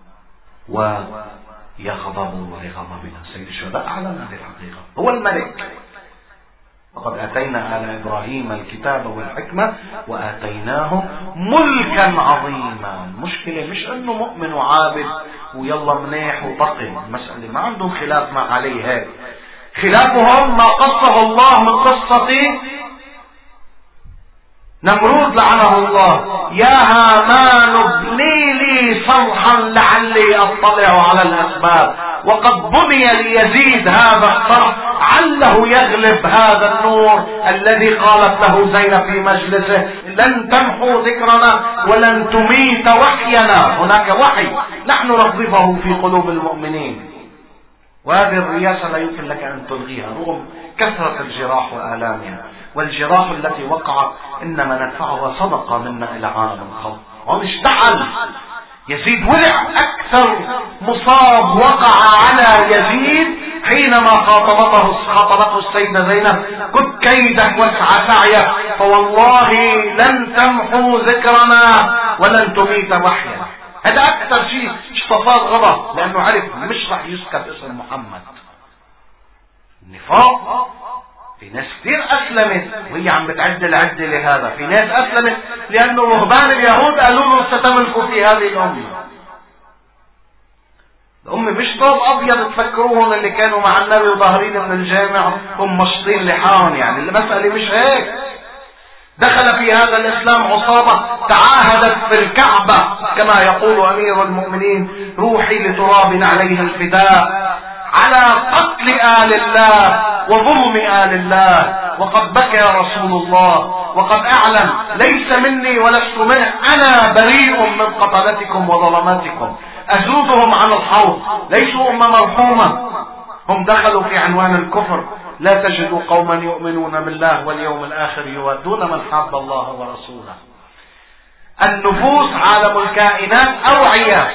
ويغضب لغضبنا. سيد الشهداء أعلن هذه الحقيقة، هو الملك. وقد أتينا على إبراهيم الكتاب والحكمة وآتيناه ملكا عظيما. المشكلة مش أنه مؤمن وعابد ويلا منيح وبقي، المسألة ما عندهم خلاف ما عليه هيك. خلافهم ما قصه الله من قصة نمرود لعنه الله. يا هامان ابني لي صرحا لعلي اطلع على الاسباب. وقد بني ليزيد هذا الصرح عله يغلب هذا النور الذي قالت له زينب في مجلسه لن تمحو ذكرنا ولن تميت وحينا. هناك وحي نحن نقذفه في قلوب المؤمنين، وهذه الرياسة لا يمكن لك أن تلغيها رغم كثرة الجراح وآلامها. والجراح التي وقعت إنما ندفعها صدقة منا إلى عالم الخلق. واشتعل يزيد ولع. أكثر مصاب وقع على يزيد حينما خاطبته السيدة زينب: كد كيدك واسعى سعيك، فوالله لن تمحو ذكرنا ولن تميت وحيا. هذا اكثر شيء اشتفاض غضب، لانه عرف مش رح يذكر اسم محمد. نفاق. في ناس كثير اسلمت وهي عم بتعد العدة لهذا. في ناس اسلمت لانه رهبان اليهود قالوا له ستملكوا في هذه الامة. الأمة مش طوب أبيض تفكروهم اللي كانوا مع النبي وظاهرين من الجامع هم مشطين لحاهم. يعني المسألة مش هيك. دخل في هذا الإسلام عصابة تعاهدت في الكعبة كما يقول أمير المؤمنين: روحي لتراب عليه الفداء، على قتل آل الله وظلم آل الله. وقد بكى رسول الله وقد أعلن: ليس مني ولست منه، أنا بريء من قتلتكم وظلماتكم، أزودهم عن الحوض، ليسوا أمة مرحومة. هم دخلوا في عنوان الكفر: لا تجد قوما يؤمنون بالله واليوم الآخر يودون من حاد الله ورسوله. النفوس عالم الكائنات أوعية،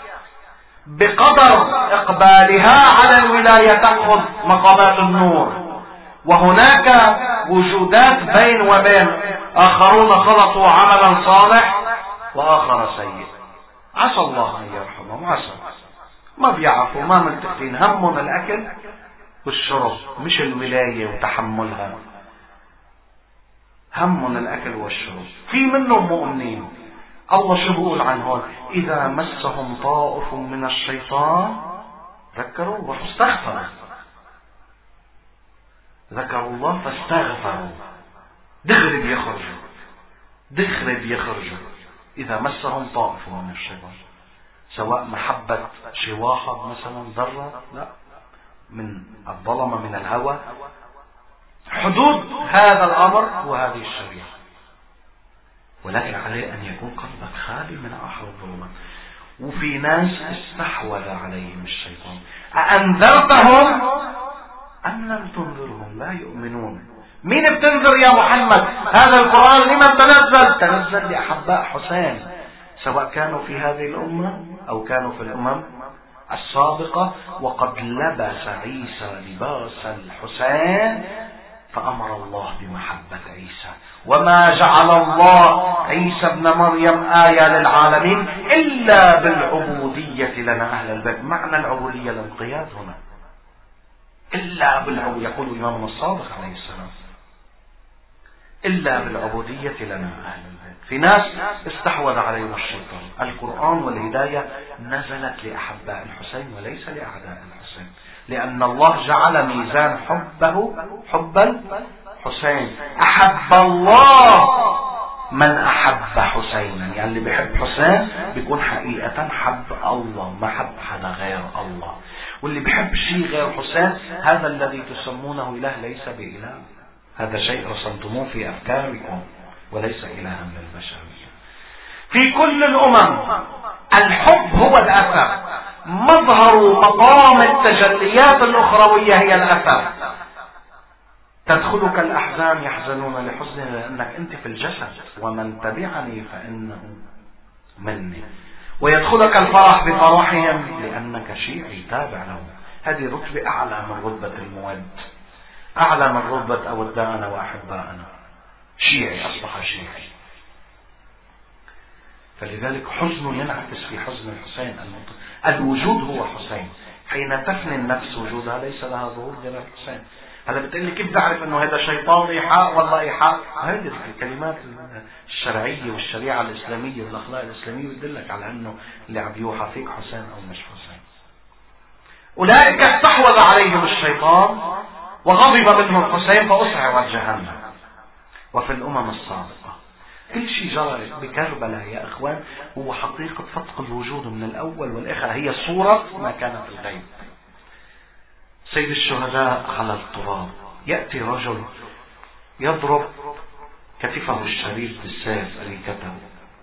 بقدر إقبالها على الولاية تأخذ مقامات النور، وهناك وجودات بين وبين، آخرون خلطوا عملا صالح وآخر سيء. عسى الله أن يرحمهم، عسى. ما بيعرفوا، ما ملتفتين، همهم الأكل والشرب مش الولاية وتحملها. همهم الأكل والشرب. في منهم مؤمنين. الله شو بيقول عنهم؟ إذا مسهم طائف من الشيطان ذكروا واستغفروا. ذكروا الله فاستغفروا. دغري بيخرجوا. إذا مسهم طائف من الشيطان، سواء محبة شي واحد مثلا ذرة، لا، من الظلمة من الهوى. حدود هذا الأمر وهذه الشريعة، ولكن عليه أن يكون قلبك خالي من آخر الظلمات. وفي ناس استحوذ عليهم الشيطان. أأنذرتهم أم لم تنذرهم لا يؤمنون. مين بتنذر يا محمد؟ هذا القرآن لمن تنزل؟ تنزل لأحباء حسين، سواء كانوا في هذه الأمة أو كانوا في الأمم السابقة. وقد لبس عيسى لباس الحسين فأمر الله بمحبة عيسى. وما جعل الله عيسى ابن مريم آية للعالمين إلا بالعبودية لنا أهل البيت. معنى العبودية الانقياد هنا، إلا بالعبودية، يقول الإمام الصادق عليه السلام: إلا بالعبودية لنا أهل البيت. في ناس استحوذ عليهم الشيطان. القرآن والهداية نزلت لأحباء الحسين وليس لأعداء الحسين، لأن الله جعل ميزان حبه حب الحسين. أحب الله من أحب حسينا، يعني اللي بيحب حسين بيكون حقيقة حب الله، ما حب حدا غير الله. واللي بيحب شيء غير حسين هذا الذي تسمونه إله ليس بإله، هذا شيء رسمتموه في أفكاركم وليس إلها من البشرية. في كل الأمم الحب هو الأثر، مظهر مقام التجليات الأخروية هي الأثر. تدخلك الأحزان يحزنون لحزن لأنك أنت في الجسد، ومن تبعني فإنه مني. ويدخلك الفرح بفرحهم لأنك شيعي تابع لهم. هذه رتبة أعلى من رتبة المود، أعلى من رتبة أوداءنا وأحباءنا. شيعي أصبح شيعي. فلذلك حزنه ينعكس في حزن الحسين. الوجود هو حسين. حين تفني النفس وجودها ليس لها ظهور غير الحسين. هلا بتقول لي كيف تعرف انه هذا شيطان ايحاء والله ايحاء؟ هذه الكلمات الشرعيه والشريعه الاسلاميه والاخلاق الاسلاميه بتدلك على انه اللي عم يوحى فيك حسين او مش حسين. اولئك استحوذ عليهم الشيطان وغضب منهم الحسين فاسعر جهنم. وفي الامم السابقه كل شيء جرى بكربلاء يا اخوان هو حقيقه فتق الوجود من الاول والاخر، هي صوره ما كان في الغيب. سيد الشهداء على التراب، يأتي رجل يضرب كتفه الشريف بالسيف أريكته،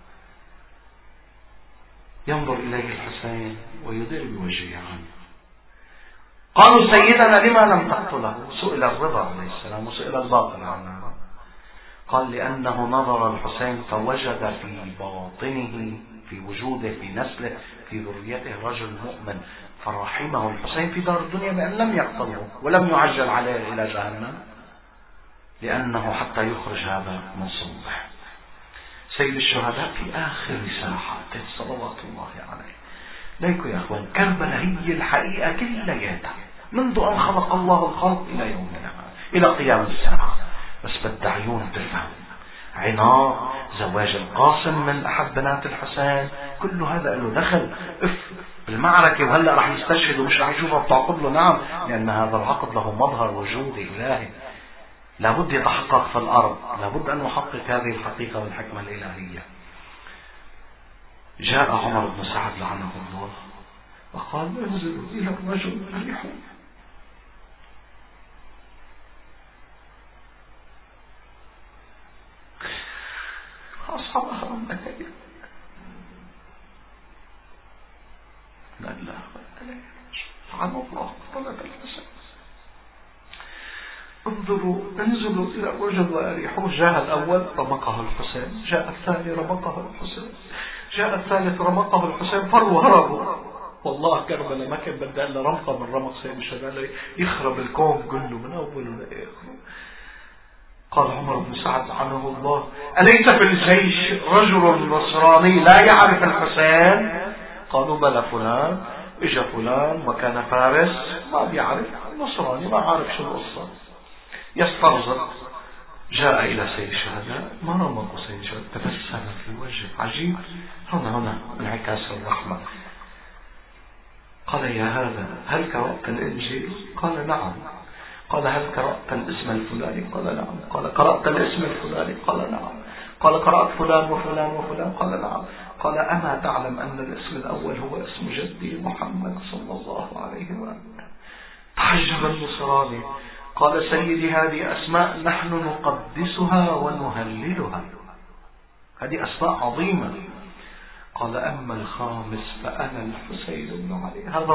ينظر إليه الحسين ويدير بوجهه عنه. قالوا سيدنا لما لم تقتله؟ سئل الرضا عليه السلام وسئل الباقر عنه. قال لأنه نظر الحسين فوجد في باطنه، في وجوده، في نسله، في ذريته رجل مؤمن، فرحمه الحسين في دار الدنيا بأن لم يقتله ولم يعجل عليه إلى جهنم، لأنه حتى يخرج هذا من صلبه. سيد الشهداء في آخر ساحاته صلوات الله عليه. ليكو يا أخوان، كربلاء هي الحقيقة كلياتها منذ أن خلق الله الخلق إلى يومنا إلى قيام الساعة. بس بدها عيون تفهم. عناق، زواج القاسم من أحد بنات الحسين، كل هذا له دخل بالمعركة، وهلأ رح يستشهد ومش رح يشوفها بتعقد له نعم، لأن هذا العقد له مظهر وجودي إلهي لابد يتحقق في الأرض، لابد أن نحقق هذه الحقيقة والحكمة الإلهية. جاء عمر بن سعد لعنه الله وقال انزلوا إلى الرجل فرحوا. أصحابها من أكيد لا لا سبحان الله طلب الحسن. انزلوا إلى الرجل وأريحوه. جاء الأول رمقه الحسين، جاء الثاني رمقه الحسين، جاء الثالث رمقه الحسين، فروا هربوا. والله كربلاء ما كان بدأ إلا رمقه من رمق سيد الشهداء يخرب الكون كله من أول لآخر. قال عمر بن سعد عنه الله أليس في الجيش رجل نصراني لا يعرف الحسين؟ قالوا بلى فلان. اجا فلان وكان فارس ما بيعرف، نصراني ما عارف شو القصة، يسترزق. جاء إلى سيد الشهداء ما رمقوا سيد الشهداء، تبسم في وجه عجيب. هنا انعكاس الرحمة. قال يا هذا هل قرأت الإنجيل؟ قال نعم. قال هل قرأت الاسم الفلاني؟ قال نعم. قال قرأت الاسم الفلاني؟ قال نعم. قال قرأت فلان وفلان وفلان؟ قال نعم. قال أما تعلم أن الاسم الأول هو اسم جدي محمد صلى الله عليه وآله؟ تعجب النصراني. قال سيدي هذه أسماء نحن نقدسها ونهللها، هذه أسماء عظيمة. قال أما الخامس فأنا الحسين بن علي. هذا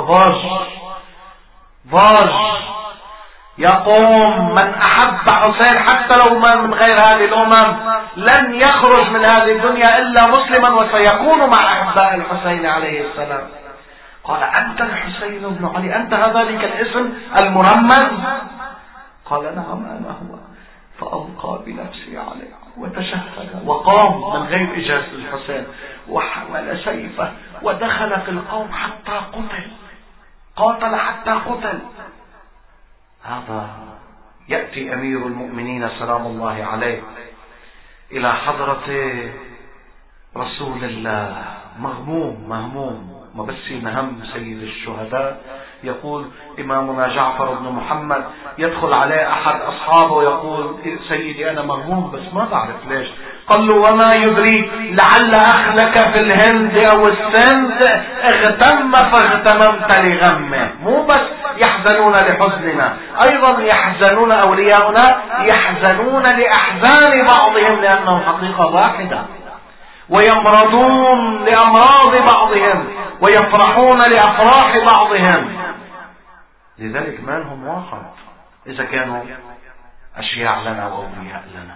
ضاج يقوم من أحب حسين حتى لو من غير هذه الأمم لن يخرج من هذه الدنيا إلا مسلما وسيكون مع أحباء الحسين عليه السلام. قال أنت الحسين بن علي، أنت ذلك الاسم المرمز؟ قال نعم أنا هو. فألقى بنفسه عليه وتشهد وقام من غير إجازة الحسين وحمل سيفه ودخل في القوم حتى قاتل حتى قتل. هذا يأتي أمير المؤمنين سلام الله عليه إلى حضرة رسول الله مهموم مبسي مهم سيد الشهداء. يقول إمامنا جعفر بن محمد يدخل عليه أحد أصحابه ويقول سيدي أنا مهموم بس ما بعرف ليش. قال له وما يدريك لعل أخلك في الهند أو السند اغتم فاغتممت لغمه. مو بس يحزنون لحزننا، أيضا يحزنون أولياؤنا يحزنون لأحزان بعضهم لأنهم حقيقة واحدة، ويمرضون لأمراض بعضهم ويفرحون لأفراح بعضهم. لذلك ما لهم واحد إذا كانوا أشياء لنا وأولياء لنا.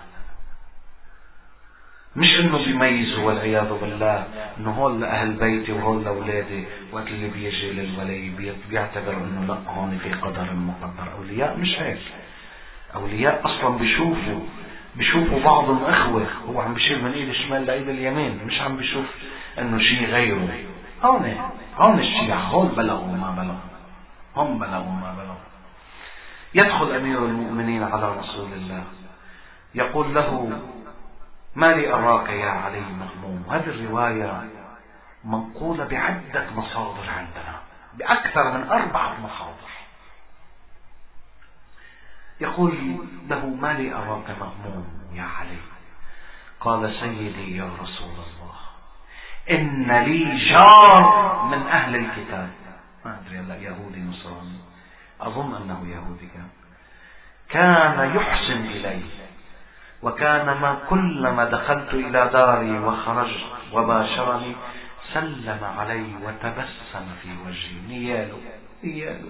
مش انه بيميزوا والعياذ بالله انه هول اهل بيتي وهول اولادي، وقت اللي بيجي للولي بيعتبر انه لا هون في قدر مقدر. اولياء مش هيك. اولياء اصلا بيشوفوا بعضهم اخوه، هو عم بيشيل من ايد الشمال لايد اليمين، مش عم بيشوف انه شيء غيره. هون الشيعة هول بلغوا ما بلغوا، هم بلغوا ما بلغوا. يدخل امير المؤمنين على رسول الله يقول له ما لي أراك يا علي مغموم. هذه الرواية منقولة بعدة مصادر عندنا، بأكثر من 4 مصادر. يقول له ما لي أراك مغموم يا علي؟ قال سيدي يا رسول الله إن لي جار من أهل الكتاب، ما أدري لا يهودي نصراني، أظن أنه يهودي كان يحسن إلي، وكان كلما دخلت إلى داري وخرجت وباشرني سلم علي وتبسم في وجهي. نياله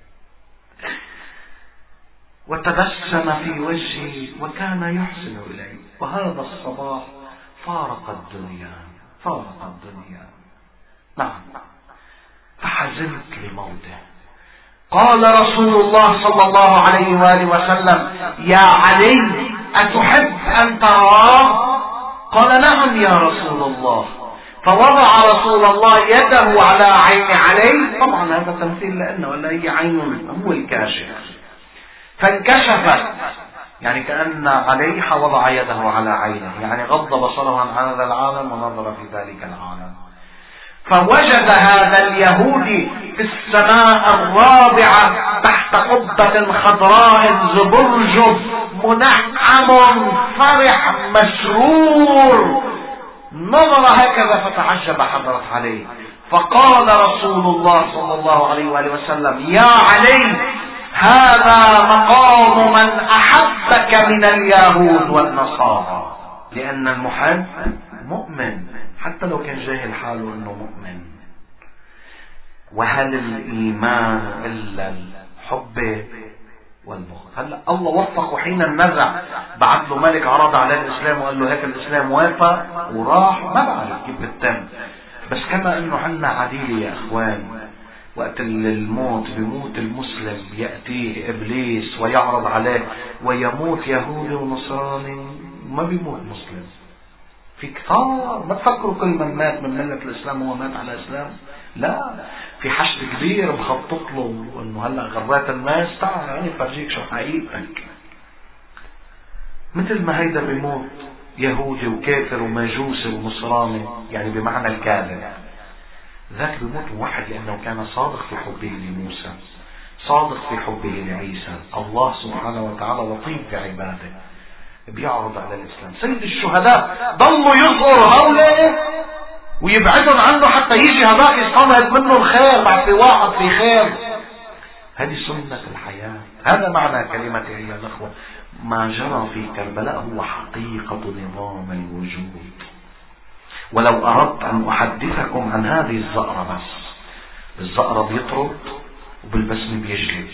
وتبسم في وجهي وكان يحسن إلي. وهذا الصباح فارق الدنيا. نعم فحزنت لموته. قال رسول الله صلى الله عليه وآله وسلم: يا علي أتحب أن تراه؟ قال: نعم يا رسول الله. فوضع رسول الله يده على عين علي. طبعا هذا تمثيل لأنه ولا هي عين هو الكاشف، فانكشفت، يعني كأن علي وضع يده على عينه، يعني غض بصره عن هذا العالم ونظر في ذلك العالم. فوجد هذا اليهودي في السماء الرابعة تحت قبة خضراء زبرجد منعم فرح مسرور، نظر هكذا فتعجب حضرة علي. فقال رسول الله صلى الله عليه وآله وسلم: يا علي هذا مقام من أحبك من اليهود والنصارى. لأن المحب مؤمن حتى لو كان جاهل حاله انه مؤمن. وهل الإيمان إلا الحب والبغض؟ هلا الله وفقه حين النزع، بعث له ملك عرض عليه الإسلام وقال له هيك الإسلام وافق وراح. ما بعرف كيف بتتم، بس كما انه عنا عديل يا اخوان، وقت الموت بموت المسلم يأتيه إبليس ويعرض عليه ويموت يهودي ونصراني، ما بيموت مسلم. في كثار، ما تفكروا كل من مات من ملة الإسلام هو مات على الإسلام، لا، في حشد كبير مخطط له انه هلا غرات الناس، تعال يعني فرجيك شو حقيقتك. مثل ما هيدا بيموت يهودي وكافر ومجوسي ونصراني، يعني بمعنى الكاذب، ذاك بيموت موحد لأنه كان صادق في حبه لموسى، صادق في حبه لعيسى. الله سبحانه وتعالى لطيف بعباده، بيعرض على الإسلام. سيد الشهداء ضلوا يظهر هؤلاء ويبعدون عنه حتى يجي هذاك يستنهض منه الخير، مع في واحد في خير. هذه سنة الحياة. هذا معنى كلمة أيها الأخوة: ما جرى في كربلاء هو حقيقة نظام الوجود. ولو أردت أن أحدثكم عن هذه الزأرة، بس الزأرة بيطرد وبالبسم بيجلب.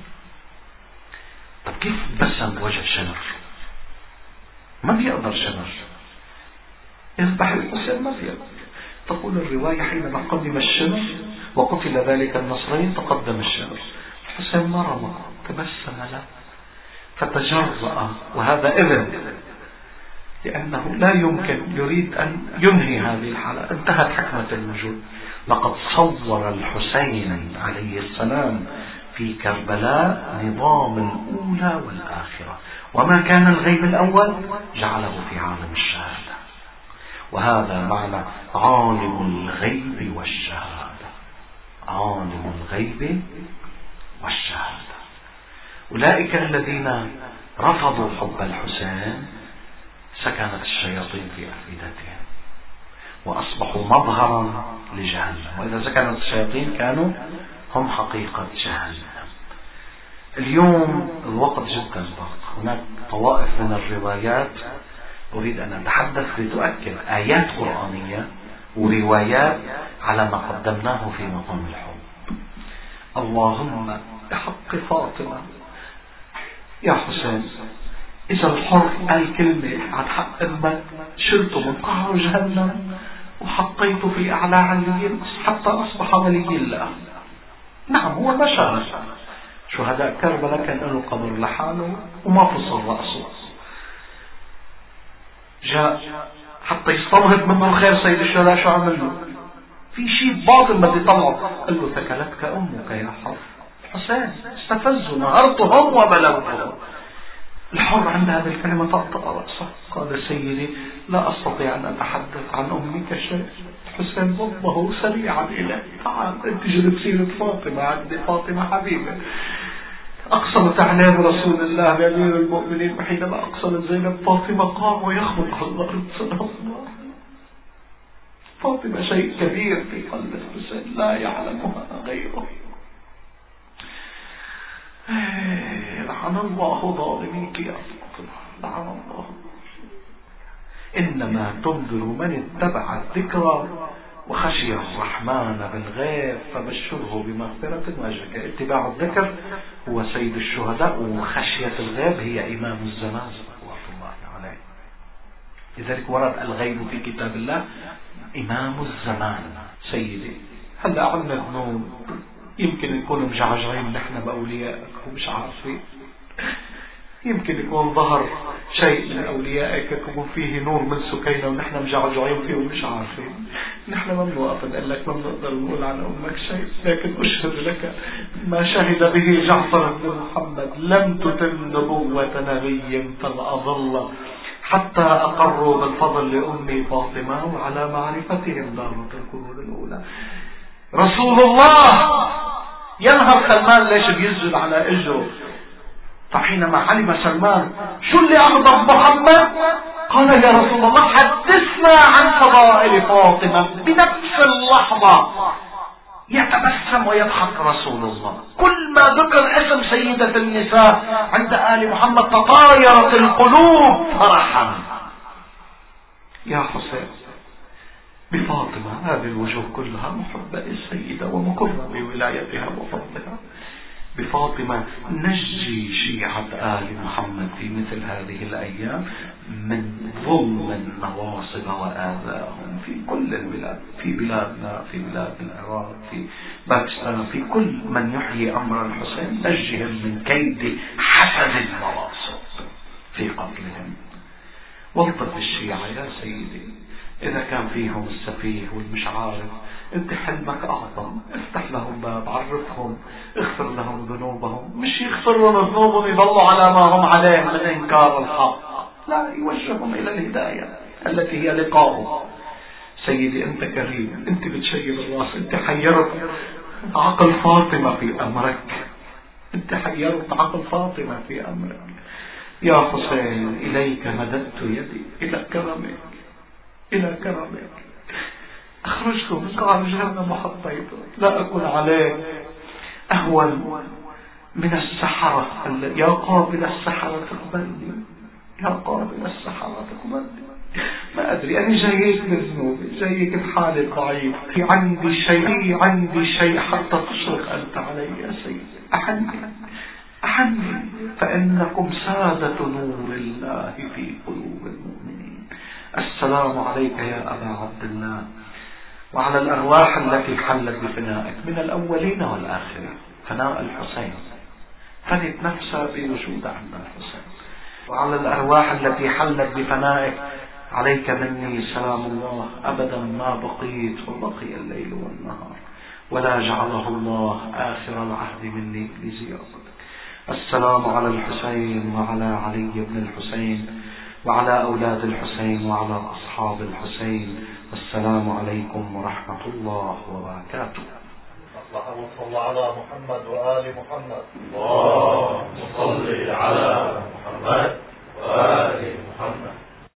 طب كيف بسم بوجه شنر؟ ما بيقدر شنر يذبح الحسين، ما بيقدر. تقول الرواية: حينما قدم الشنر وقتل ذلك النصرين تقدم الشنر، الحسين ما رمى، تبسم له فتجرأ، وهذا إذن، لأنه لا يمكن، يريد أن ينهي هذه الحالة. انتهت حكمة الوجود. لقد صور الحسين عليه السلام في كربلاء نظام الأولى والآخرة، وما كان الغيب الأول جعله في عالم الشهادة. وهذا معنى عالم الغيب والشهادة، عالم الغيب والشهادة. أولئك الذين رفضوا حب الحسين سكنت الشياطين في أفئدتهم وأصبحوا مظهرا لجهنم، وإذا سكنت الشياطين كانوا هم حقيقة جهنم. اليوم الوقت جدا ضيق، هناك طوائف من الروايات أريد أن أتحدث لتؤكد آيات قرآنية وروايات على ما قدمناه في مقام الحب. اللهم بحق فاطمة يا حسين، إذا الحر قال كلمة عن حق أمك شلته من قعر جهنم وحطيته في أعلى عليين حتى أصبح ولي الله. نعم، هو بشر. شهداء كربلاء كان له قبر لحاله وما فصل رأسه، جاء حتى يستنهض منه الخير. سيد الشهداء شو عمل له؟ في شيء باطل بدي يطلعه، قال له: ثكلتك أمك يا حر. حسين استفزوا، نهرتهم وبلغتهم. الحر عند هذه الكلمة طأطأ رأسه، قال: سيدي لا أستطيع أن أتحدث عن أمك شيء. حسين ضبه سريعا إليه: تعال أنت جلب سيرة فاطمة عندي، فاطمة حبيبة. أقسمت أعناب رسول الله بأمير المؤمنين، وحينما أقسمت زينب فاطمة قام ويخبط على الأرض. صدق الله. فاطمة شيء كبير في قلب الحسين لا يعلمها غيره. لعن الله ظالميك يا فاطمة، لعن الله. إنما تنذر من اتبع الذكرى وخشي الرحمن بالغيب فبشره بمغفرة وأجر. اتباع الذكر هو سيد الشهداء، وخشية الغيب هي إمام الزمان صلوات الله عليه. لذلك ورد الغيب في كتاب الله إمام الزمان. سيدي هلا عنا ذنوب، يمكن نكون مجعجعين نحن بأوليائك ومش عارفين، يمكن يكون ظهر شيء من أوليائك يكون فيه نور من سكينة ونحن مجعجعين فيه ومش عارفين. نحن ما بنوقف نقول لك، ما بنقدر نقول عن أمك شيء، لكن أشهد لك ما شهد به جعفر بن محمد: لم تتم نبوة نبي فالأضل حتى أقروا بالفضل لأمي فاطمة وعلى معرفتهم دارة القرون الأولى. رسول الله ينهر سلمان ليش بينزل على اجره، فحينما علم سلمان شو اللي أغضب محمد قال: يا رسول الله حدثنا عن فضائل فاطمة. بنفس اللحظة يتبسم ويضحك رسول الله. كل ما ذكر اسم سيدة النساء عند آل محمد تطايرت القلوب فرحا. يا حسين بفاطمة هذه الوجوه كلها محبة للسيدة ومقرة بولايتها وفضلها. بفاطمة نجي شيعة آل محمد في مثل هذه الأيام من ظلم النواصب وآذاهم في كل البلاد، في بلادنا، في بلاد العراق، في باكستان، في كل من يحيي أمر الحسين نجهم من كيد حسد النواصب في قتلهم. والطف الشيعة يا سيدي، إذا كان فيهم السفيه والمش عارف، انت حلمك أعظم، افتح لهم باب، عرفهم، اغفر لهم ذنوبهم، مش يغفر لهم ذنوبهم يضلوا على ما هم عليه من إنكار الحق، لا، يوجههم إلى الهداية التي هي لقاؤه. سيدي أنت كريم، أنت بتشيب الراس، أنت حيرت عقل فاطمة في أمرك، أنت حيرت عقل فاطمة في أمرك. يا حسين إليك مددت يدي، إلى كرمك، إلى كرمك. أخرجته من قعر جهنم وحطيته، لا أكون عليك أهون من السحرة. يا قابل السحرة تقبلني، يا قابل السحرة تقبلني. ما أدري، أنا جايك بذنوبي، جايك بحالي ضعيف، عندي شيء حتى تشرق أنت علي يا سيدي. أحني فإنكم سادة نور الله في قلوب المؤمنين. السلام عليك يا أبا عبد الله وعلى الأرواح التي حلت بفنائك من الأولين والآخرين. فناء الحسين فنت نفسها بوجود عند الحسين، وعلى الأرواح التي حلت بفنائك عليك مني سلام الله أبدا ما بقيت وبقي الليل والنهار، ولا جعله الله آخر العهد مني لزيارتك. السلام على الحسين وعلى علي بن الحسين وعلى أولاد الحسين وعلى أصحاب الحسين. السلام عليكم ورحمة الله وبركاته. اللهم صل على محمد وآل محمد. اللهم صل على محمد وآل